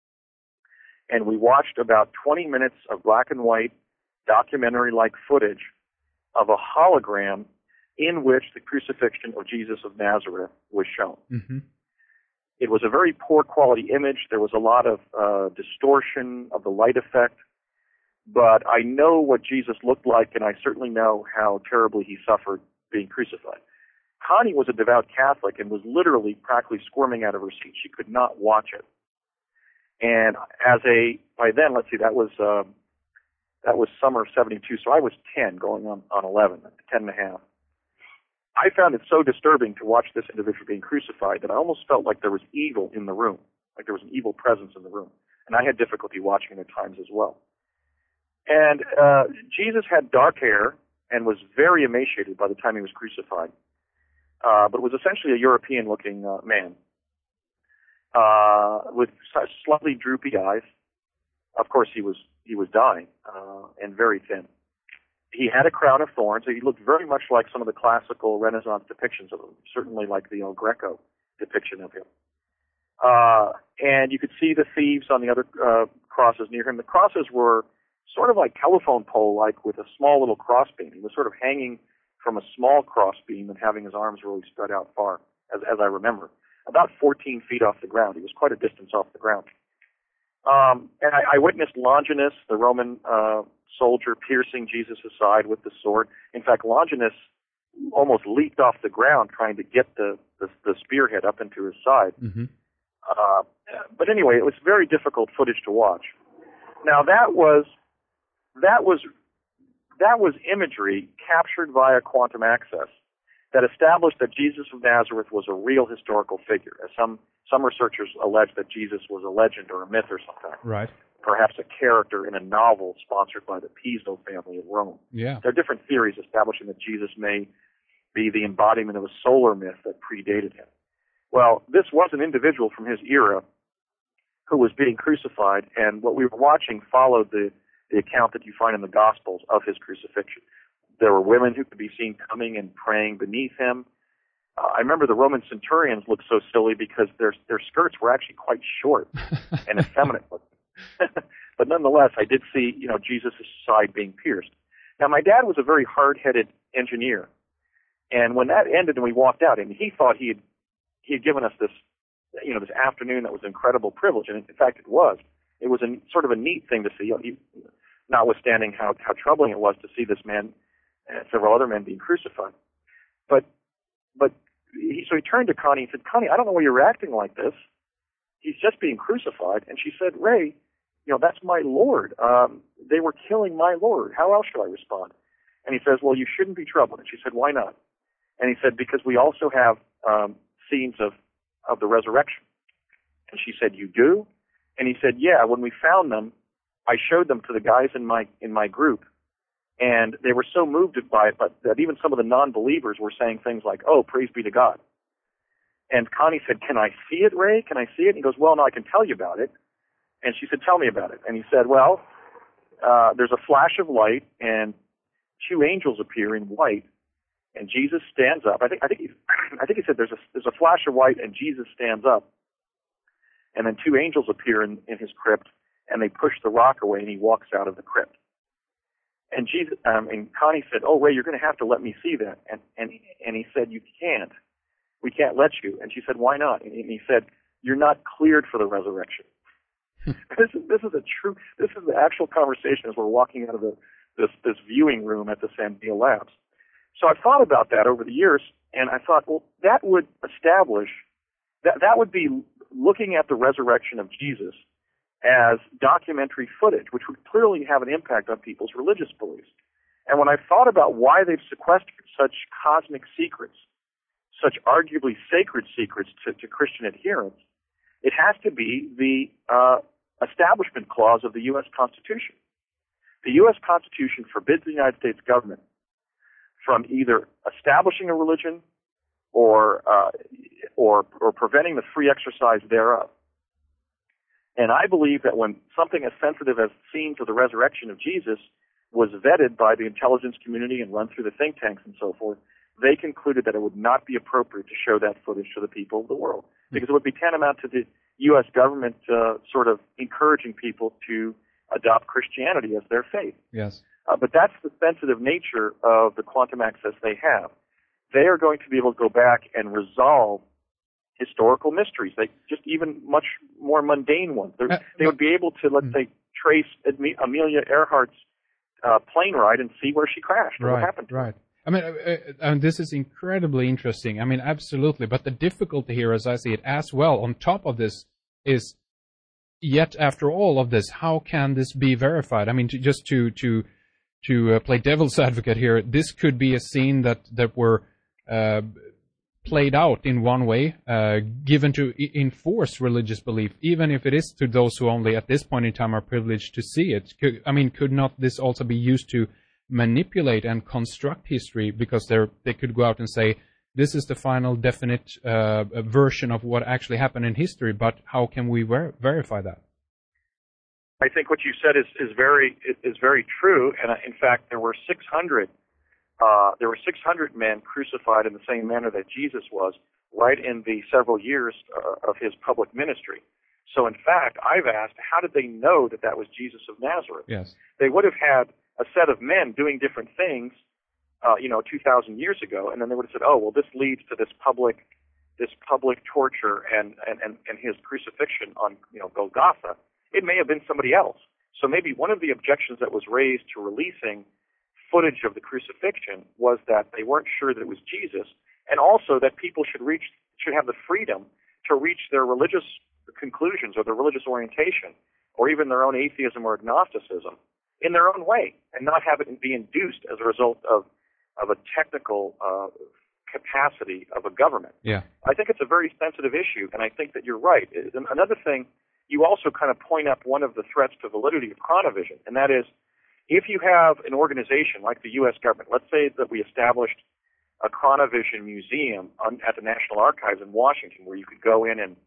And we watched about 20 minutes of black and white documentary-like footage of a hologram in which the crucifixion of Jesus of Nazareth was shown. Mm-hmm. It was a very poor quality image. There was a lot of distortion of the light effect. But I know what Jesus looked like, and I certainly know how terribly he suffered being crucified. Connie was a devout Catholic and was literally practically squirming out of her seat. She could not watch it. And by then, let's see, that was summer of 72, so I was 10 going on 11, 10 and a half. I found it so disturbing to watch this individual being crucified that I almost felt like there was evil in the room, like there was an evil presence in the room. And I had difficulty watching it at times as well. And Jesus had dark hair and was very emaciated by the time he was crucified, but was essentially a European-looking man with slightly droopy eyes. Of course, he was dying and very thin. He had a crown of thorns, so he looked very much like some of the classical Renaissance depictions of him, certainly like the El Greco depiction of him. And you could see the thieves on the other crosses near him. The crosses were sort of like telephone pole-like with a small little crossbeam. He was sort of hanging from a small crossbeam and having his arms really spread out far, as I remember. About 14 feet off the ground. He was quite a distance off the ground. And I witnessed Longinus, the Roman soldier, piercing Jesus' side with the sword. In fact, Longinus almost leaped off the ground trying to get the spearhead up into his side. Mm-hmm. But anyway, it was very difficult footage to watch. Now that was imagery captured via quantum access that established that Jesus of Nazareth was a real historical figure, as some researchers allege that Jesus was a legend or a myth or something. Right. Perhaps a character in a novel sponsored by the Piso family of Rome. Yeah. There are different theories establishing that Jesus may be the embodiment of a solar myth that predated him. Well, this was an individual from his era who was being crucified, and what we were watching followed the account that you find in the Gospels of his crucifixion. There were women who could be seen coming and praying beneath him. I remember the Roman centurions looked so silly because their skirts were actually quite short and effeminate looking. But nonetheless, I did see, Jesus' side being pierced. Now, my dad was a very hard-headed engineer, and when that ended and we walked out, and he thought he had given us this, this afternoon that was an incredible privilege, and in fact it was. It was sort of a neat thing to see, notwithstanding how troubling it was to see this man and several other men being crucified. So he turned to Connie and said, Connie, I don't know why you're acting like this. He's just being crucified. And she said, Ray, that's my Lord. They were killing my Lord. How else should I respond? And he says, well, you shouldn't be troubled. And she said, why not? And he said, because we also have scenes of the resurrection. And she said, you do? And he said, yeah, when we found them, I showed them to the guys in my group. And they were so moved by it, but that even some of the non-believers were saying things like, oh, praise be to God. And Connie said, can I see it, Ray? Can I see it? And he goes, well, no, I can tell you about it. And she said, tell me about it. And he said, well, there's a flash of light, and two angels appear in white, and Jesus stands up. I think he said there's a flash of white, and Jesus stands up. And then two angels appear in his crypt, and they push the rock away, and he walks out of the crypt. And and Connie said, oh, Ray, you're going to have to let me see that. And he said, you can't. We can't let you. And she said, why not? And he said, you're not cleared for the resurrection. This is the actual conversation as we're walking out of this viewing room at the Sandia Labs. So I've thought about that over the years, and I thought, well, that would establish, that would be looking at the resurrection of Jesus as documentary footage, which would clearly have an impact on people's religious beliefs. And when I've thought about why they've sequestered such cosmic secrets, such arguably sacred secrets to Christian adherents, it has to be the Establishment Clause of the U.S. Constitution. The U.S. Constitution forbids the United States government from either establishing a religion or preventing the free exercise thereof. And I believe that when something as sensitive as scenes of the resurrection of Jesus was vetted by the intelligence community and run through the think tanks and so forth, they concluded that it would not be appropriate to show that footage to the people of the world, because it would be tantamount to the U.S. government sort of encouraging people to adopt Christianity as their faith. Yes. But that's the sensitive nature of the quantum access they have. They are going to be able to go back and resolve historical mysteries, just even much more mundane ones. They would be able to, let's say, trace Amelia Earhart's plane ride and see where she crashed or what happened to her. I mean, this is incredibly interesting. I mean, absolutely. But the difficulty here, as I see it, as well, on top of this, is yet after all of this, how can this be verified? I mean, to play devil's advocate here, this could be a scene that were played out in one way, given to enforce religious belief, even if it is to those who only at this point in time are privileged to see it. Could not this also be used to manipulate and construct history, because they could go out and say, this is the final definite version of what actually happened in history, but how can we verify that? I think what you said is very true, and in fact there were 600 men crucified in the same manner that Jesus was, right in the several years of his public ministry. So in fact, I've asked, how did they know that was Jesus of Nazareth? Yes. They would have had a set of men doing different things, 2,000 years ago, and then they would have said, oh, well, this leads to this public torture and his crucifixion on, Golgotha. It may have been somebody else. So maybe one of the objections that was raised to releasing footage of the crucifixion was that they weren't sure that it was Jesus, and also that people should have the freedom to reach their religious conclusions or their religious orientation, or even their own atheism or agnosticism in their own way, and not have it be induced as a result of a technical capacity of a government. Yeah. I think it's a very sensitive issue, and I think that you're right. Another thing, you also kind of point up one of the threats to validity of chronovision, and that is, if you have an organization like the U.S. government, let's say that we established a chronovision museum at the National Archives in Washington, where you could go in and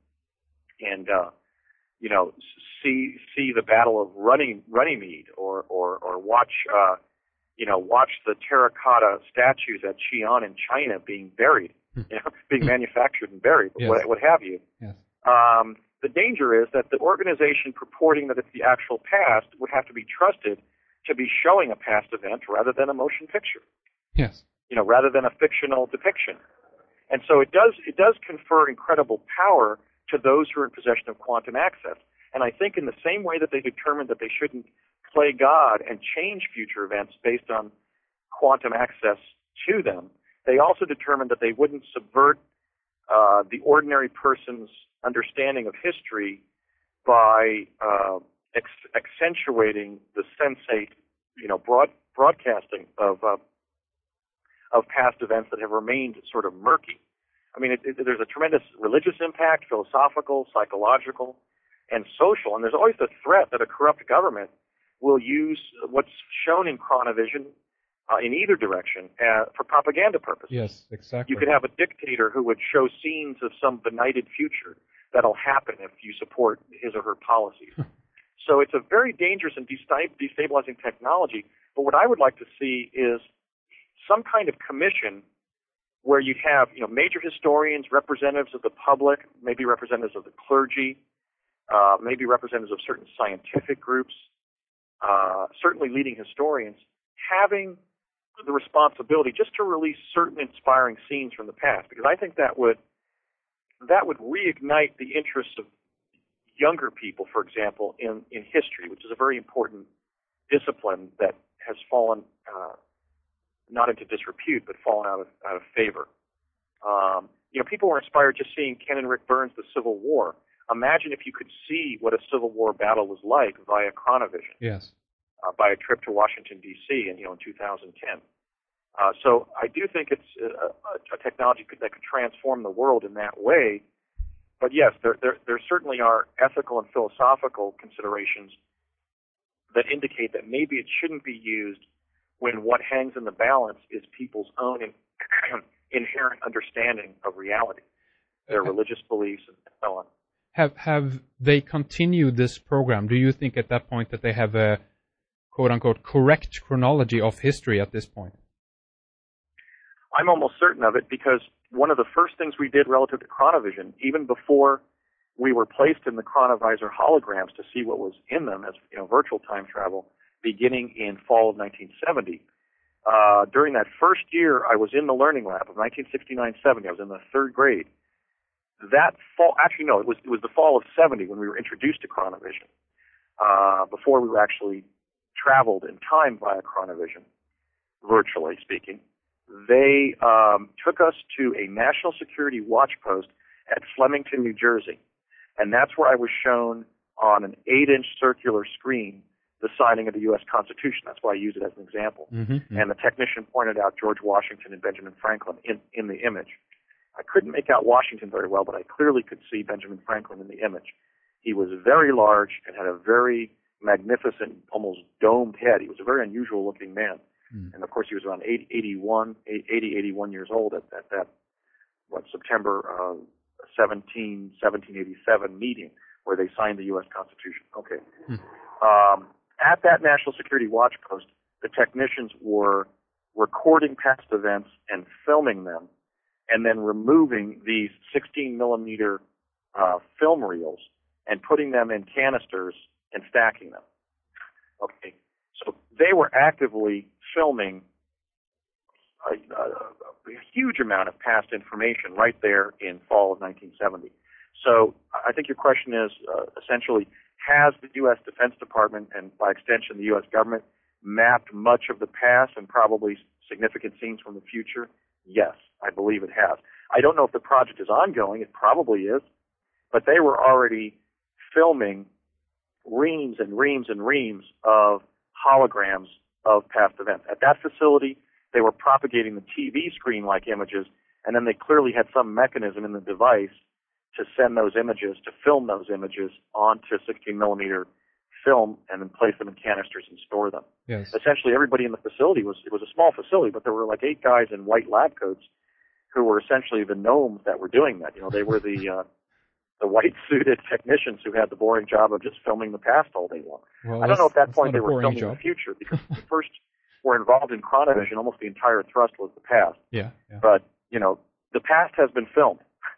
see the Battle of Runnymede, or watch the terracotta statues at Xi'an in China being buried, being manufactured and buried, yes. what have you. Yes. The danger is that the organization purporting that it's the actual past would have to be trusted to be showing a past event rather than a motion picture. Yes. Rather than a fictional depiction. And so it does confer incredible power to those who are in possession of quantum access. And I think in the same way that they determined that they shouldn't play God and change future events based on quantum access to them, they also determined that they wouldn't subvert the ordinary person's understanding of history by accentuating the sensate, broadcasting of past events that have remained sort of murky. I mean, there's a tremendous religious impact, philosophical, psychological, and social, and there's always the threat that a corrupt government will use what's shown in Chronovision in either direction for propaganda purposes. Yes, exactly. You could have a dictator who would show scenes of some benighted future that'll happen if you support his or her policies. So it's a very dangerous and destabilizing technology. But what I would like to see is some kind of commission where you'd have, major historians, representatives of the public, maybe representatives of the clergy, maybe representatives of certain scientific groups, certainly leading historians, having the responsibility just to release certain inspiring scenes from the past, because I think that would reignite the interest of younger people, for example, in history, which is a very important discipline that has fallen not into disrepute, but fallen out of favor. People were inspired just seeing Ken and Rick Burns' The Civil War. Imagine if you could see what a Civil War battle was like via Chronovision. Yes. By a trip to Washington, D.C. in 2010. So I do think it's a technology that could transform the world in that way. But yes, there certainly are ethical and philosophical considerations that indicate that maybe it shouldn't be used when what hangs in the balance is people's own inherent understanding of reality, their religious beliefs, and so on. Have they continued this program? Do you think at that point that they have a quote-unquote correct chronology of history at this point? I'm almost certain of it, because one of the first things we did relative to Chronovision, even before we were placed in the Chronovisor holograms to see what was in them as virtual time travel, beginning in fall of 1970. During that first year, I was in the Learning Lab of 1969-70. I was in the third grade. That fall, actually no, it was the fall of 70 when we were introduced to Chronovision. Before we were actually traveled in time via Chronovision, virtually speaking. They took us to a national security watch post at Flemington, New Jersey. And that's where I was shown on an 8-inch circular screen the signing of the U.S. Constitution. That's why I use it as an example. Mm-hmm. And the technician pointed out George Washington and Benjamin Franklin in the image. I couldn't make out Washington very well, but I clearly could see Benjamin Franklin in the image. He was very large and had a very magnificent, almost domed head. He was a very unusual-looking man. And, of course, he was around 81 years old at that September 1787 meeting where they signed the U.S. Constitution. Okay. At that National Security Watch Post, the technicians were recording past events and filming them, and then removing these 16-millimeter film reels and putting them in canisters and stacking them. Okay. So they were actively filming a huge amount of past information right there in fall of 1970. So I think your question is essentially, has the U.S. Defense Department and by extension the U.S. government mapped much of the past and probably significant scenes from the future? Yes, I believe it has. I don't know if the project is ongoing. It probably is. But they were already filming reams and reams and reams of holograms of past events. At that facility, they were propagating the TV screen-like images, and then they clearly had some mechanism in the device to send those images, to film those images onto 16-millimeter film and then place them in canisters and store them. Yes. Essentially, everybody in the facility it was a small facility, but there were like 8 guys in white lab coats who were essentially the gnomes that were doing that. They were the white-suited technicians who had the boring job of just filming the past all day long. Well, I don't know at that point they were filming job. the future, because when we first were involved in Chronovision, almost the entire thrust was the past. Yeah. But, the past has been filmed.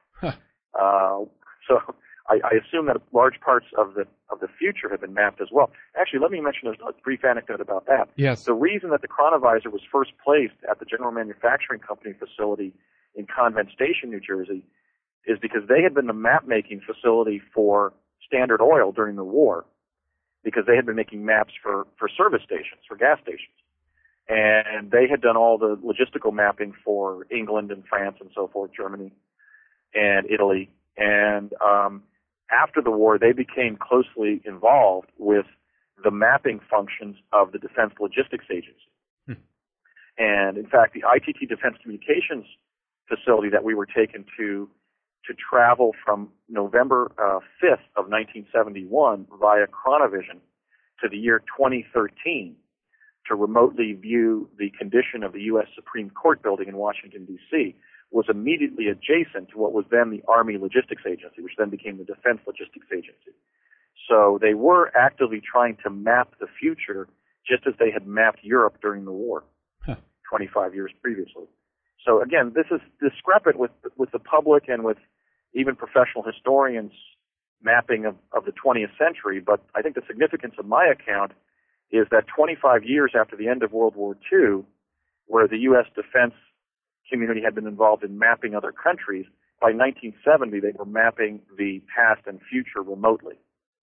So I assume that large parts of the future have been mapped as well. Actually, let me mention a brief anecdote about that. Yes. The reason that the Chronovisor was first placed at the General Manufacturing Company facility in Convent Station, New Jersey, is because they had been the map-making facility for Standard Oil during the war, because they had been making maps for service stations, for gas stations. And they had done all the logistical mapping for England and France and so forth, Germany and Italy. And after the war, they became closely involved with the mapping functions of the Defense Logistics Agency. And in fact, the ITT Defense Communications facility that we were taken to travel from November 5th of 1971 via Chronovision to the year 2013 to remotely view the condition of the U.S. Supreme Court building in Washington, D.C., was immediately adjacent to what was then the Army Logistics Agency, which then became the Defense Logistics Agency. So they were actively trying to map the future just as they had mapped Europe during the war 25 years previously. So again, this is discrepant with the public and with even professional historians' mapping of the 20th century, but I think the significance of my account is that 25 years after the end of World War II, where the U.S. defense community had been involved in mapping other countries, by 1970 they were mapping the past and future remotely.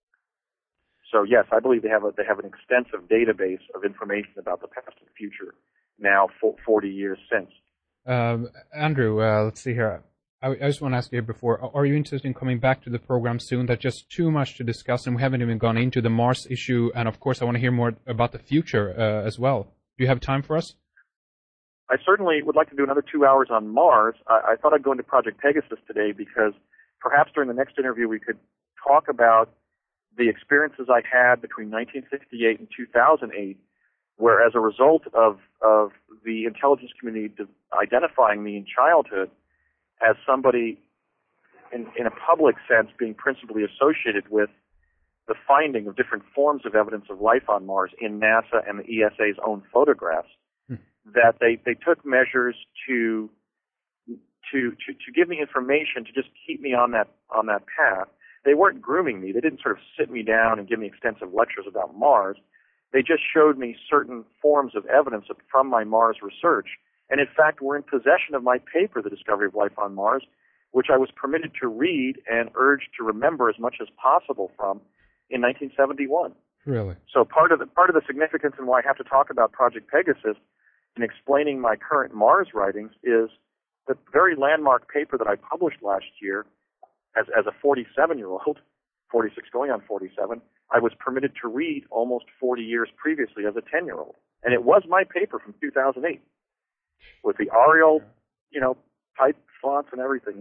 So yes, I believe they have an extensive database of information about the past and future now 40 years since. Andrew, let's see here. I just want to ask you before, are you interested in coming back to the program soon? That's just too much to discuss, and we haven't even gone into the Mars issue, and of course I want to hear more about the future as well. Do you have time for us? I certainly would like to do another 2 hours on Mars. I thought I'd go into Project Pegasus today because perhaps during the next interview we could talk about the experiences I had between 1968 and 2008, where as a result of the intelligence community identifying me in childhood as somebody in a public sense being principally associated with the finding of different forms of evidence of life on Mars in NASA and the ESA's own photographs, that they took measures to give me information to just keep me on that path. They weren't grooming me. They didn't sort of sit me down and give me extensive lectures about Mars. They just showed me certain forms of evidence from my Mars research, and in fact were in possession of my paper, The Discovery of Life on Mars, which I was permitted to read and urged to remember as much as possible from in 1971. Really? So part of the significance and why I have to talk about Project Pegasus in explaining my current Mars writings is the very landmark paper that I published last year as a 47-year-old, 46 going on 47, I was permitted to read almost 40 years previously as a 10-year-old. And it was my paper from 2008 with the Arial, type fonts and everything,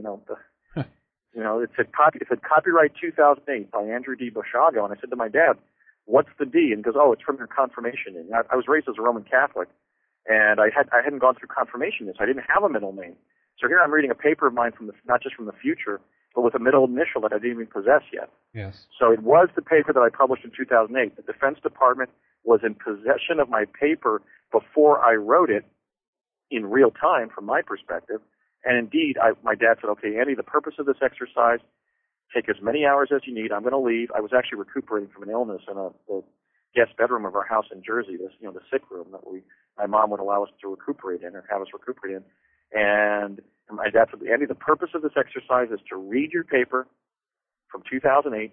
it said copyright 2008 by Andrew D. Basiago. And I said to my dad, what's the D? And he goes, it's from your confirmation name. I was raised as a Roman Catholic, and I hadn't gone through confirmation yet, so I didn't have a middle name. So here I'm reading a paper of mine not just from the future, but with a middle initial that I didn't even possess yet. Yes. So it was the paper that I published in 2008. The Defense Department was in possession of my paper before I wrote it in real time from my perspective. And indeed, my dad said, okay, Andy, the purpose of this exercise, take as many hours as you need. I'm going to leave. I was actually recuperating from an illness in the guest bedroom of our house in Jersey, the sick room that my mom would allow us to recuperate in or have us recuperate in. And my dad said, Andy, the purpose of this exercise is to read your paper from 2008,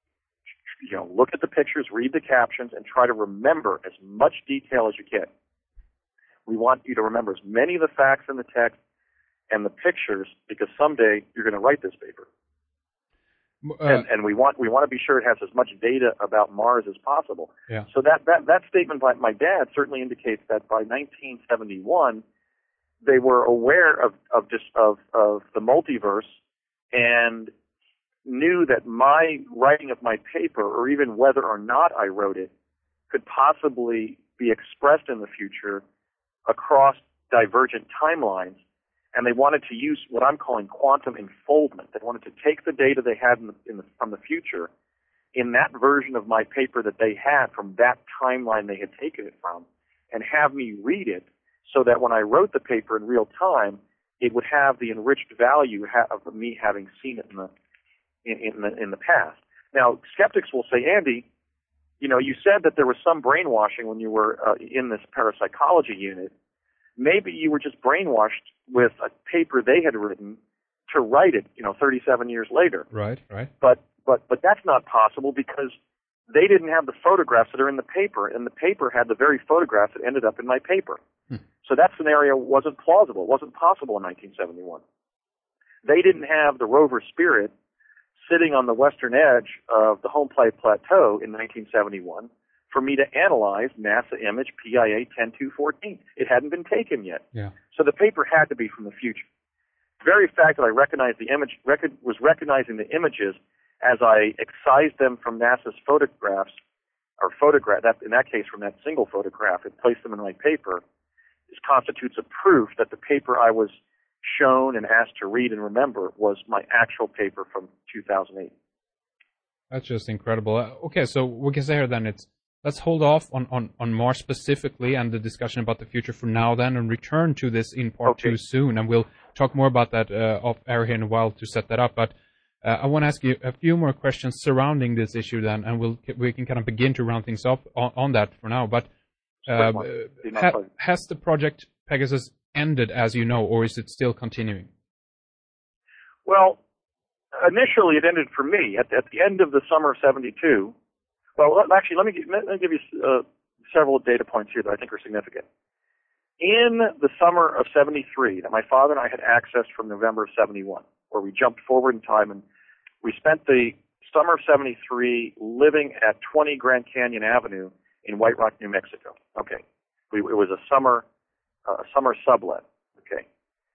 look at the pictures, read the captions, and try to remember as much detail as you can. We want you to remember as many of the facts in the text and the pictures, because someday you're going to write this paper. And we want to be sure it has as much data about Mars as possible. Yeah. So that statement by my dad certainly indicates that by 1971, they were aware of the multiverse and knew that my writing of my paper, or even whether or not I wrote it, could possibly be expressed in the future across divergent timelines. And they wanted to use what I'm calling quantum enfoldment. They wanted to take the data they had from the future in that version of my paper that they had from that timeline they had taken it from, and have me read it so that when I wrote the paper in real time, it would have the enriched value of me having seen it in the past. Now, skeptics will say, Andy, you said that there was some brainwashing when you were in this parapsychology unit. Maybe you were just brainwashed with a paper they had written to write it, 37 years later. Right. But that's not possible because they didn't have the photographs that are in the paper, and the paper had the very photographs that ended up in my paper. So that scenario wasn't plausible. It wasn't possible in 1971. They didn't have the rover Spirit sitting on the western edge of the Home Plate Plateau in 1971 for me to analyze NASA image PIA 10214. It hadn't been taken yet. Yeah. So the paper had to be from the future. The very fact that I recognized the image, was recognizing the images as I excised them from NASA's photographs, or in that case from that single photograph, and placed them in my paper, this constitutes a proof that the paper I was shown and asked to read and remember was my actual paper from 2008. That's just incredible. Okay, so we can say here then let's hold off on more specifically and the discussion about the future for now then, and return to this in part two soon, and we'll talk more about that off air here in a while to set that up. But I want to ask you a few more questions surrounding this issue then, and we can kind of begin to round things up on that for now. But has the project Pegasus ended, as you know, or is it still continuing? Well, initially it ended for me at the end of the summer of '72. Well, actually, let me give you several data points here that I think are significant. In the summer of '73, that my father and I had accessed from November of '71, where we jumped forward in time, and we spent the summer of '73 living at 20 Grand Canyon Avenue in White Rock, New Mexico. Okay, it was a summer sublet. Okay.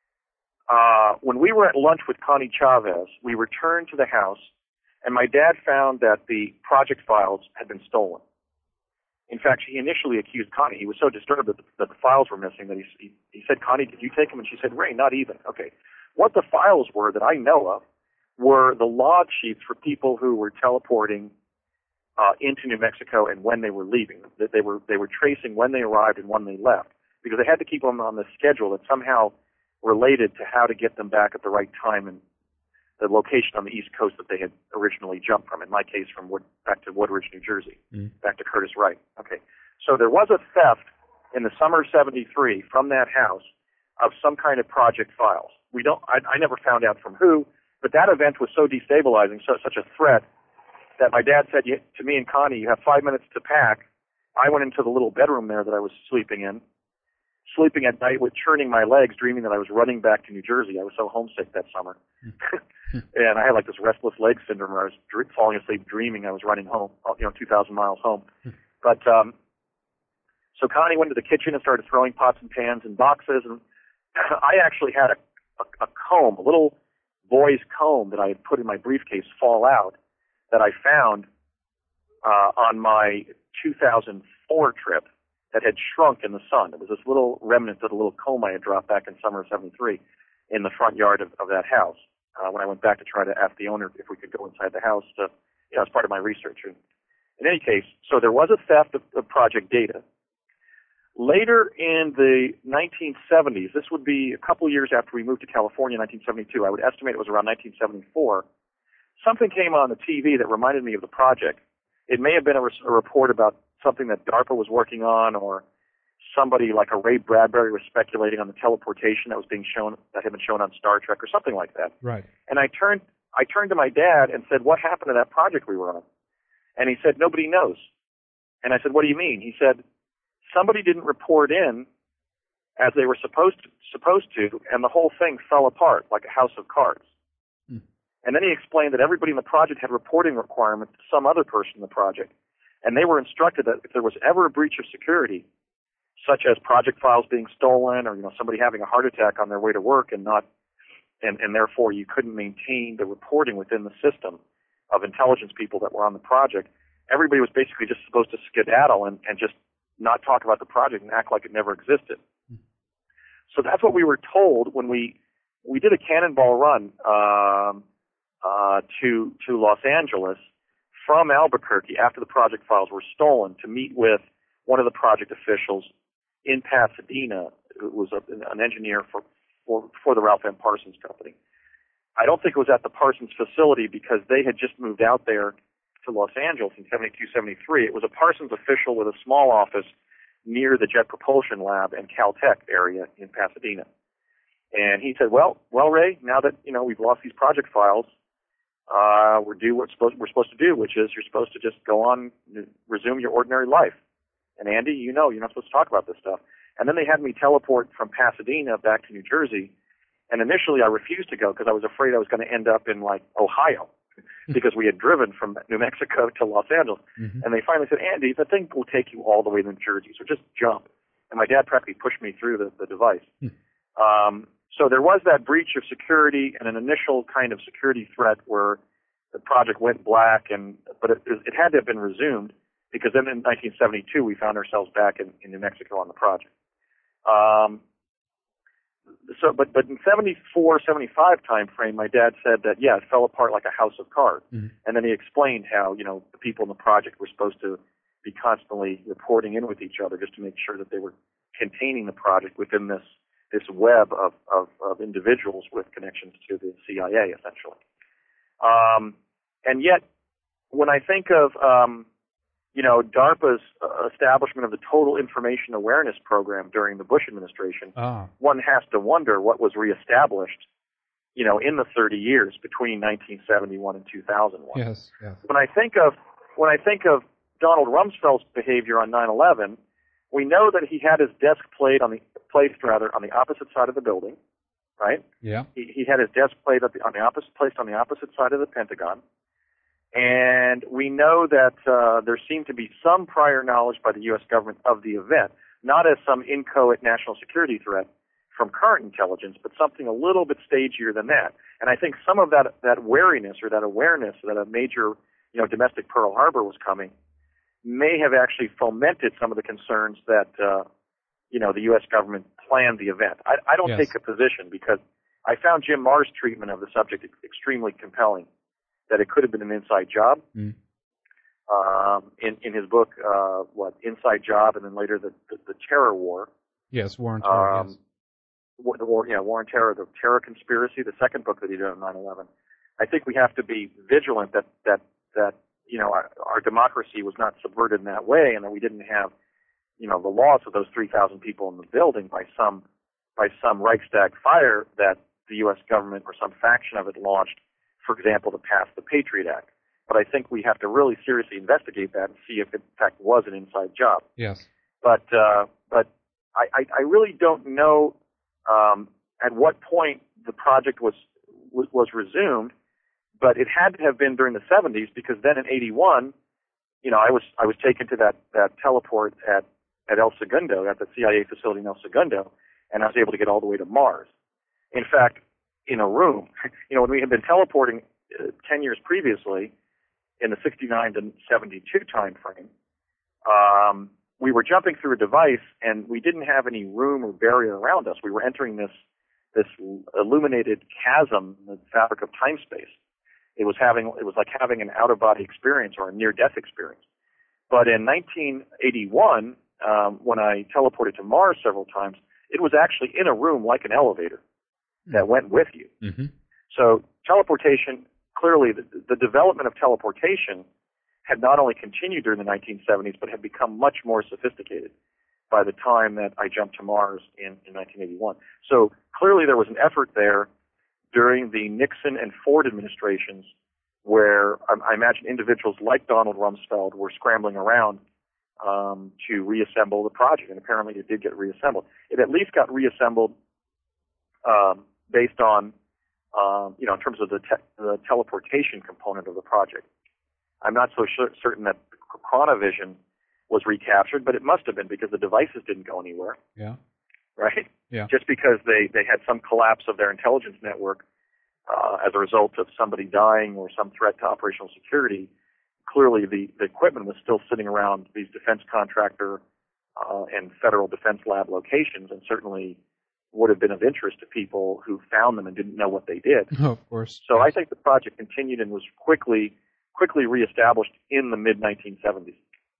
When we were at lunch with Connie Chavez, we returned to the house, and my dad found that the project files had been stolen. In fact, he initially accused Connie. He was so disturbed that the files were missing that he said, "Connie, did you take them?" And she said, "Ray, not even." Okay. What the files were that I know of were the log sheets for people who were teleporting into New Mexico and when they were leaving. That they were tracing when they arrived and when they left, because they had to keep them on the schedule that somehow related to how to get them back at the right time and the location on the East Coast that they had originally jumped from. In my case, back to Woodridge, New Jersey, back to Curtis Wright. Okay. So there was a theft in the summer of '73 from that house of some kind of project files. I never found out from who, but that event was so destabilizing, such a threat, that my dad said to me and Connie, "You have 5 minutes to pack." I went into the little bedroom there that I was sleeping at night with churning my legs, dreaming that I was running back to New Jersey. I was so homesick that summer. And I had like this restless leg syndrome where I was falling asleep dreaming I was running home, 2,000 miles home. But so Connie went to the kitchen and started throwing pots and pans and boxes, and I actually had a comb, a little boy's comb that I had put in my briefcase fall out that I found on my 2004 trip that had shrunk in the sun. It was this little remnant of a little comb I had dropped back in summer of '73 in the front yard of that house when I went back to try to ask the owner if we could go inside the house as part of my research. And in any case, so there was a theft of project data. Later in the 1970s, this would be a couple years after we moved to California in 1972, I would estimate it was around 1974, something came on the TV that reminded me of the project. It may have been a report about something that DARPA was working on, or somebody like a Ray Bradbury was speculating on the teleportation that was being shown, that had been shown on Star Trek or something like that. Right. And I turned to my dad and said, "What happened to that project we were on?" And he said, "Nobody knows." And I said, "What do you mean?" He said, "Somebody didn't report in as they were supposed to, and the whole thing fell apart like a house of cards." And then he explained that everybody in the project had reporting requirements to some other person in the project. And they were instructed that if there was ever a breach of security, such as project files being stolen or, somebody having a heart attack on their way to work and therefore you couldn't maintain the reporting within the system of intelligence people that were on the project, everybody was basically just supposed to skedaddle and just not talk about the project and act like it never existed. So that's what we were told when we did a cannonball run to Los Angeles from Albuquerque after the project files were stolen to meet with one of the project officials in Pasadena, who was an engineer for the Ralph M. Parsons Company. I don't think it was at the Parsons facility because they had just moved out there to Los Angeles in '72, '73. It was a Parsons official with a small office near the Jet Propulsion Lab and Caltech area in Pasadena. And he said, well, Ray, now that, we've lost these project files, do what we're supposed to do, which is you're supposed to just go on, resume your ordinary life. And Andy, you're not supposed to talk about this stuff. And then they had me teleport from Pasadena back to New Jersey. And initially I refused to go because I was afraid I was going to end up in like Ohio because we had driven from New Mexico to Los Angeles. Mm-hmm. And they finally said, Andy, the thing will take you all the way to New Jersey, so just jump. And my dad practically pushed me through the device. So there was that breach of security and an initial kind of security threat where the project went black, but it had to have been resumed because then in 1972 we found ourselves back in New Mexico on the project. But in 74, 75 time frame, my dad said that, yeah, it fell apart like a house of cards. Mm-hmm. And then he explained how, the people in the project were supposed to be constantly reporting in with each other just to make sure that they were containing the project within this web of individuals with connections to the CIA, essentially. And yet, when I think of, DARPA's establishment of the Total Information Awareness Program during the Bush administration, one has to wonder what was reestablished, in the 30 years between 1971 and 2001. Yes. When I think of Donald Rumsfeld's behavior on 9/11, we know that he had his desk placed on the opposite side of the building, right? Yeah. He had his desk placed on the opposite side of the Pentagon. And we know that there seemed to be some prior knowledge by the U.S. government of the event, not as some inchoate national security threat from current intelligence, but something a little bit stagier than that. And I think some of that wariness or that awareness that a major, domestic Pearl Harbor was coming may have actually fomented some of the concerns that, the U.S. government planned the event. I don't take a position because I found Jim Marr's treatment of the subject extremely compelling, that it could have been an inside job. Mm. In his book, Inside Job, and then later the Terror War. Yes, War on Terror. Yes. War on Terror, the Terror Conspiracy, the second book that he did on 9/11. I think we have to be vigilant that our democracy was not subverted in that way, and that we didn't have, the loss of those 3,000 people in the building by some Reichstag fire that the U.S. government or some faction of it launched, for example, to pass the Patriot Act. But I think we have to really seriously investigate that and see if it in fact was an inside job. Yes. But I really don't know at what point the project was resumed, but it had to have been during the 70s because then in 81, I was taken to that teleport at El Segundo, at the CIA facility in El Segundo, and I was able to get all the way to Mars. In fact, in a room, when we had been teleporting 10 years previously, in the 69 to 72 time frame, we were jumping through a device and we didn't have any room or barrier around us. We were entering this illuminated chasm, the fabric of time-space. It was like having an out-of-body experience or a near-death experience. But in 1981, when I teleported to Mars several times, it was actually in a room like an elevator that went with you. Mm-hmm. So teleportation, clearly the development of teleportation had not only continued during the 1970s, but had become much more sophisticated by the time that I jumped to Mars in 1981. So clearly there was an effort there during the Nixon and Ford administrations where I imagine individuals like Donald Rumsfeld were scrambling around to reassemble the project, and apparently it did get reassembled. It at least got reassembled based on, in terms of the teleportation component of the project. I'm not so certain that Chronovision was recaptured, but it must have been because the devices didn't go anywhere. Yeah. Right? Yeah. Just because they had some collapse of their intelligence network as a result of somebody dying or some threat to operational security, clearly the equipment was still sitting around these defense contractor and federal defense lab locations, and certainly would have been of interest to people who found them and didn't know what they did. Oh, of course. So yes. I think the project continued and was quickly reestablished in the mid-1970s.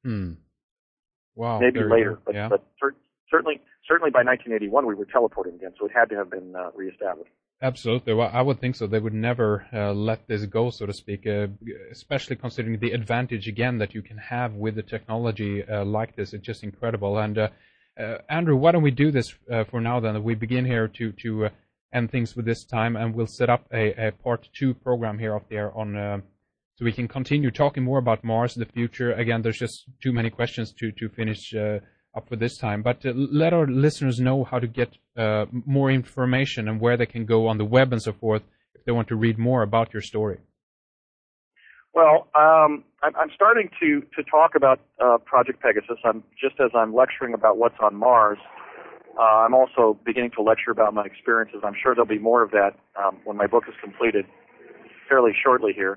Wow. Maybe later, but certainly by 1981 we were teleporting again, so it had to have been reestablished. Absolutely. Well, I would think so. They would never let this go, so to speak, especially considering the advantage, again, that you can have with the technology like this. It's just incredible. And Andrew, why don't we do this for now then? We begin here to end things with this time, and we'll set up a part 2 program here off the air on so we can continue talking more about Mars, the future. Again, there's just too many questions to finish up for this time. But let our listeners know how to get more information and where they can go on the web and so forth if they want to read more about your story. Well, I'm starting to talk about Project Pegasus. Just as I'm lecturing about what's on Mars, I'm also beginning to lecture about my experiences. I'm sure there'll be more of that when my book is completed fairly shortly here.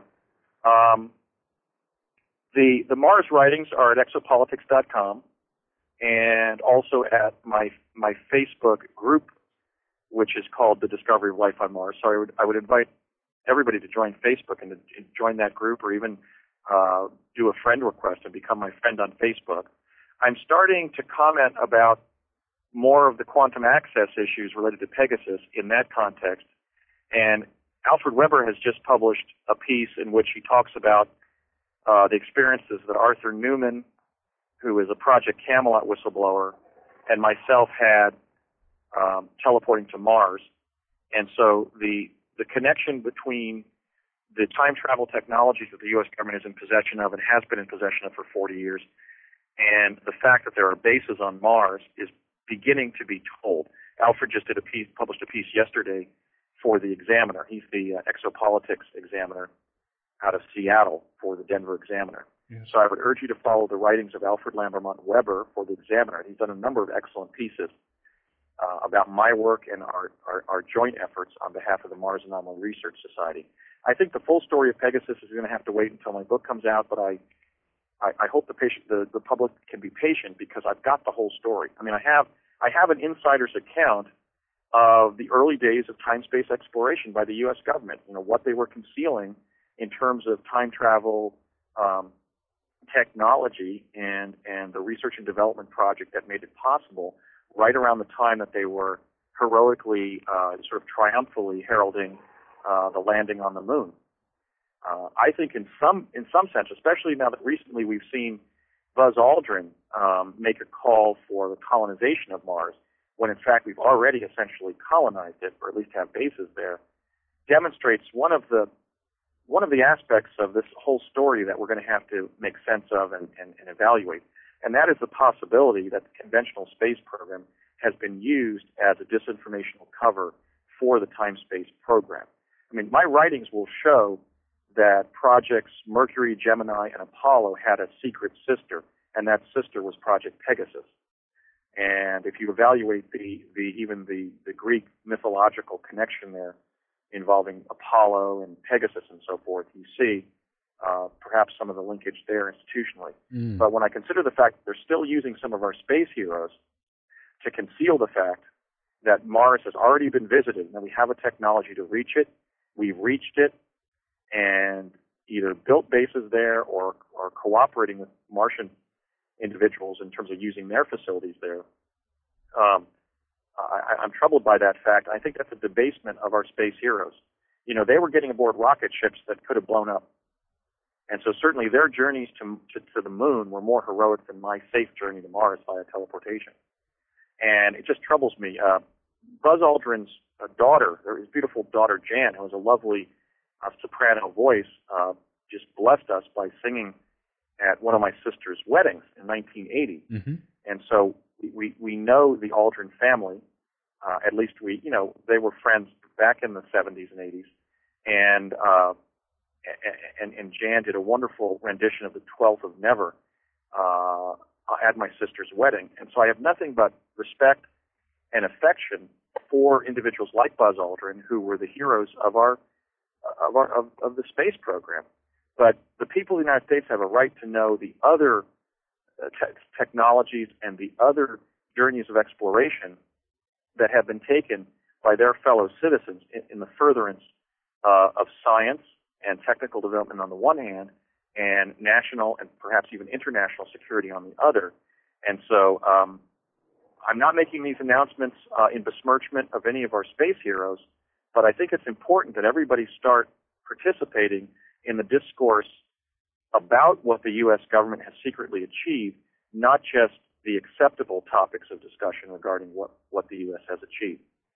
The Mars writings are at exopolitics.com and also at my Facebook group, which is called The Discovery of Life on Mars. So I would invite everybody to join Facebook and to join that group, or even do a friend request and become my friend on Facebook. I'm starting to comment about more of the quantum access issues related to Pegasus in that context. And Alfred Weber has just published a piece in which he talks about the experiences that Arthur Newman, who is a Project Camelot whistleblower, and myself had teleporting to Mars. And so the connection between the time travel technologies that the U.S. government is in possession of and has been in possession of for 40 years, and the fact that there are bases on Mars is beginning to be told. Alfred just published a piece yesterday for the Examiner. He's the exopolitics examiner out of Seattle for the Denver Examiner. Yes. So I would urge you to follow the writings of Alfred Lambermont Weber for the Examiner. He's done a number of excellent pieces about my work and our joint efforts on behalf of the Mars Anomaly Research Society. I think the full story of Pegasus is going to have to wait until my book comes out, but I hope the public can be patient, because I've got the whole story. I mean, I have an insider's account of the early days of time-space exploration by the U.S. government, what they were concealing in terms of time travel technology and the research and development project that made it possible right around the time that they were heroically, sort of triumphantly heralding the landing on the moon. I think in some sense, especially now that recently we've seen Buzz Aldrin make a call for the colonization of Mars, when in fact we've already essentially colonized it, or at least have bases there, demonstrates one of the aspects of this whole story that we're going to have to make sense of and evaluate. And that is the possibility that the conventional space program has been used as a disinformational cover for the time-space program. I mean, my writings will show that projects Mercury, Gemini, and Apollo had a secret sister, and that sister was Project Pegasus. And if you evaluate even the Greek mythological connection there involving Apollo and Pegasus and so forth, you see perhaps some of the linkage there institutionally. But when I consider the fact that they're still using some of our space heroes to conceal the fact that Mars has already been visited and that we have a technology to reach it, we've reached it, and either built bases there or cooperating with Martian individuals in terms of using their facilities there, I'm troubled by that fact. I think that's a debasement of our space heroes. They were getting aboard rocket ships that could have blown up. And so certainly their journeys to the moon were more heroic than my safe journey to Mars via teleportation. And it just troubles me. Buzz Aldrin's daughter, or his beautiful daughter Jan, who has a lovely soprano voice, just blessed us by singing at one of my sister's weddings in 1980. Mm-hmm. And so we know the Aldrin family. At least they were friends back in the 70s and 80s. And Jan did a wonderful rendition of the 12th of Never at my sister's wedding. And so I have nothing but respect and affection for individuals like Buzz Aldrin, who were the heroes of the space program. But the people of the United States have a right to know the other technologies and the other journeys of exploration that have been taken by their fellow citizens in the furtherance of science and technical development on the one hand, and national and perhaps even international security on the other. And so I'm not making these announcements in besmirchment of any of our space heroes, but I think it's important that everybody start participating in the discourse about what the U.S. government has secretly achieved, not just the acceptable topics of discussion regarding what the U.S. has achieved.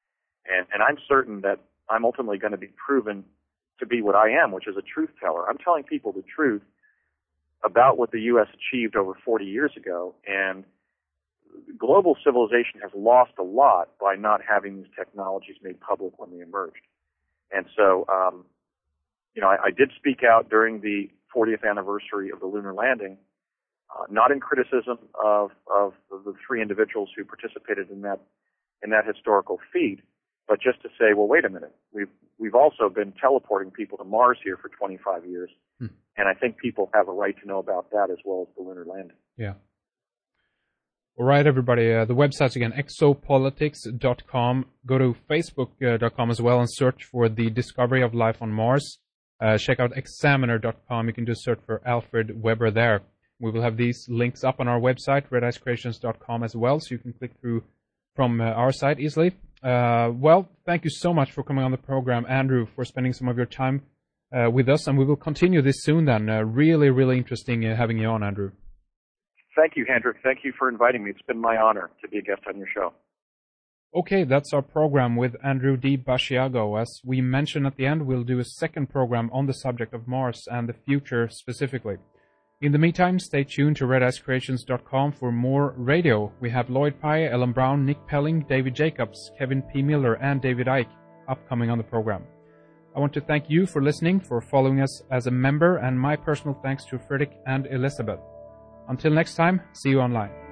And I'm certain that I'm ultimately going to be proven to be what I am, which is a truth teller. I'm telling people the truth about what the U.S. achieved over 40 years ago, and global civilization has lost a lot by not having these technologies made public when they emerged. And so, I did speak out during the 40th anniversary of the lunar landing, not in criticism of the three individuals who participated in that historical feat, but just to say, well, wait a minute, we've also been teleporting people to Mars here for 25 years, and I think people have a right to know about that as well as the lunar landing. Yeah. All right, everybody. The website's again exopolitics.com. Go to facebook.com as well and search for the discovery of life on Mars. Check out examiner.com. You can do a search for Alfred Weber there. We will have these links up on our website, redicecreations.com as well, so you can click through from our site easily. Well, thank you so much for coming on the program, Andrew, for spending some of your time with us, and we will continue this soon then. Really, really interesting having you on, Andrew. Thank you, Hendrik. Thank you for inviting me. It's been my honor to be a guest on your show. Okay, that's our program with Andrew D. Basiago. As we mentioned at the end, we'll do a second program on the subject of Mars and the future specifically. In the meantime, stay tuned to redicecreations.com for more radio. We have Lloyd Pye, Ellen Brown, Nick Pelling, David Jacobs, Kevin P. Miller, and David Icke upcoming on the program. I want to thank you for listening, for following us as a member, and my personal thanks to Fredrik and Elizabeth. Until next time, see you online.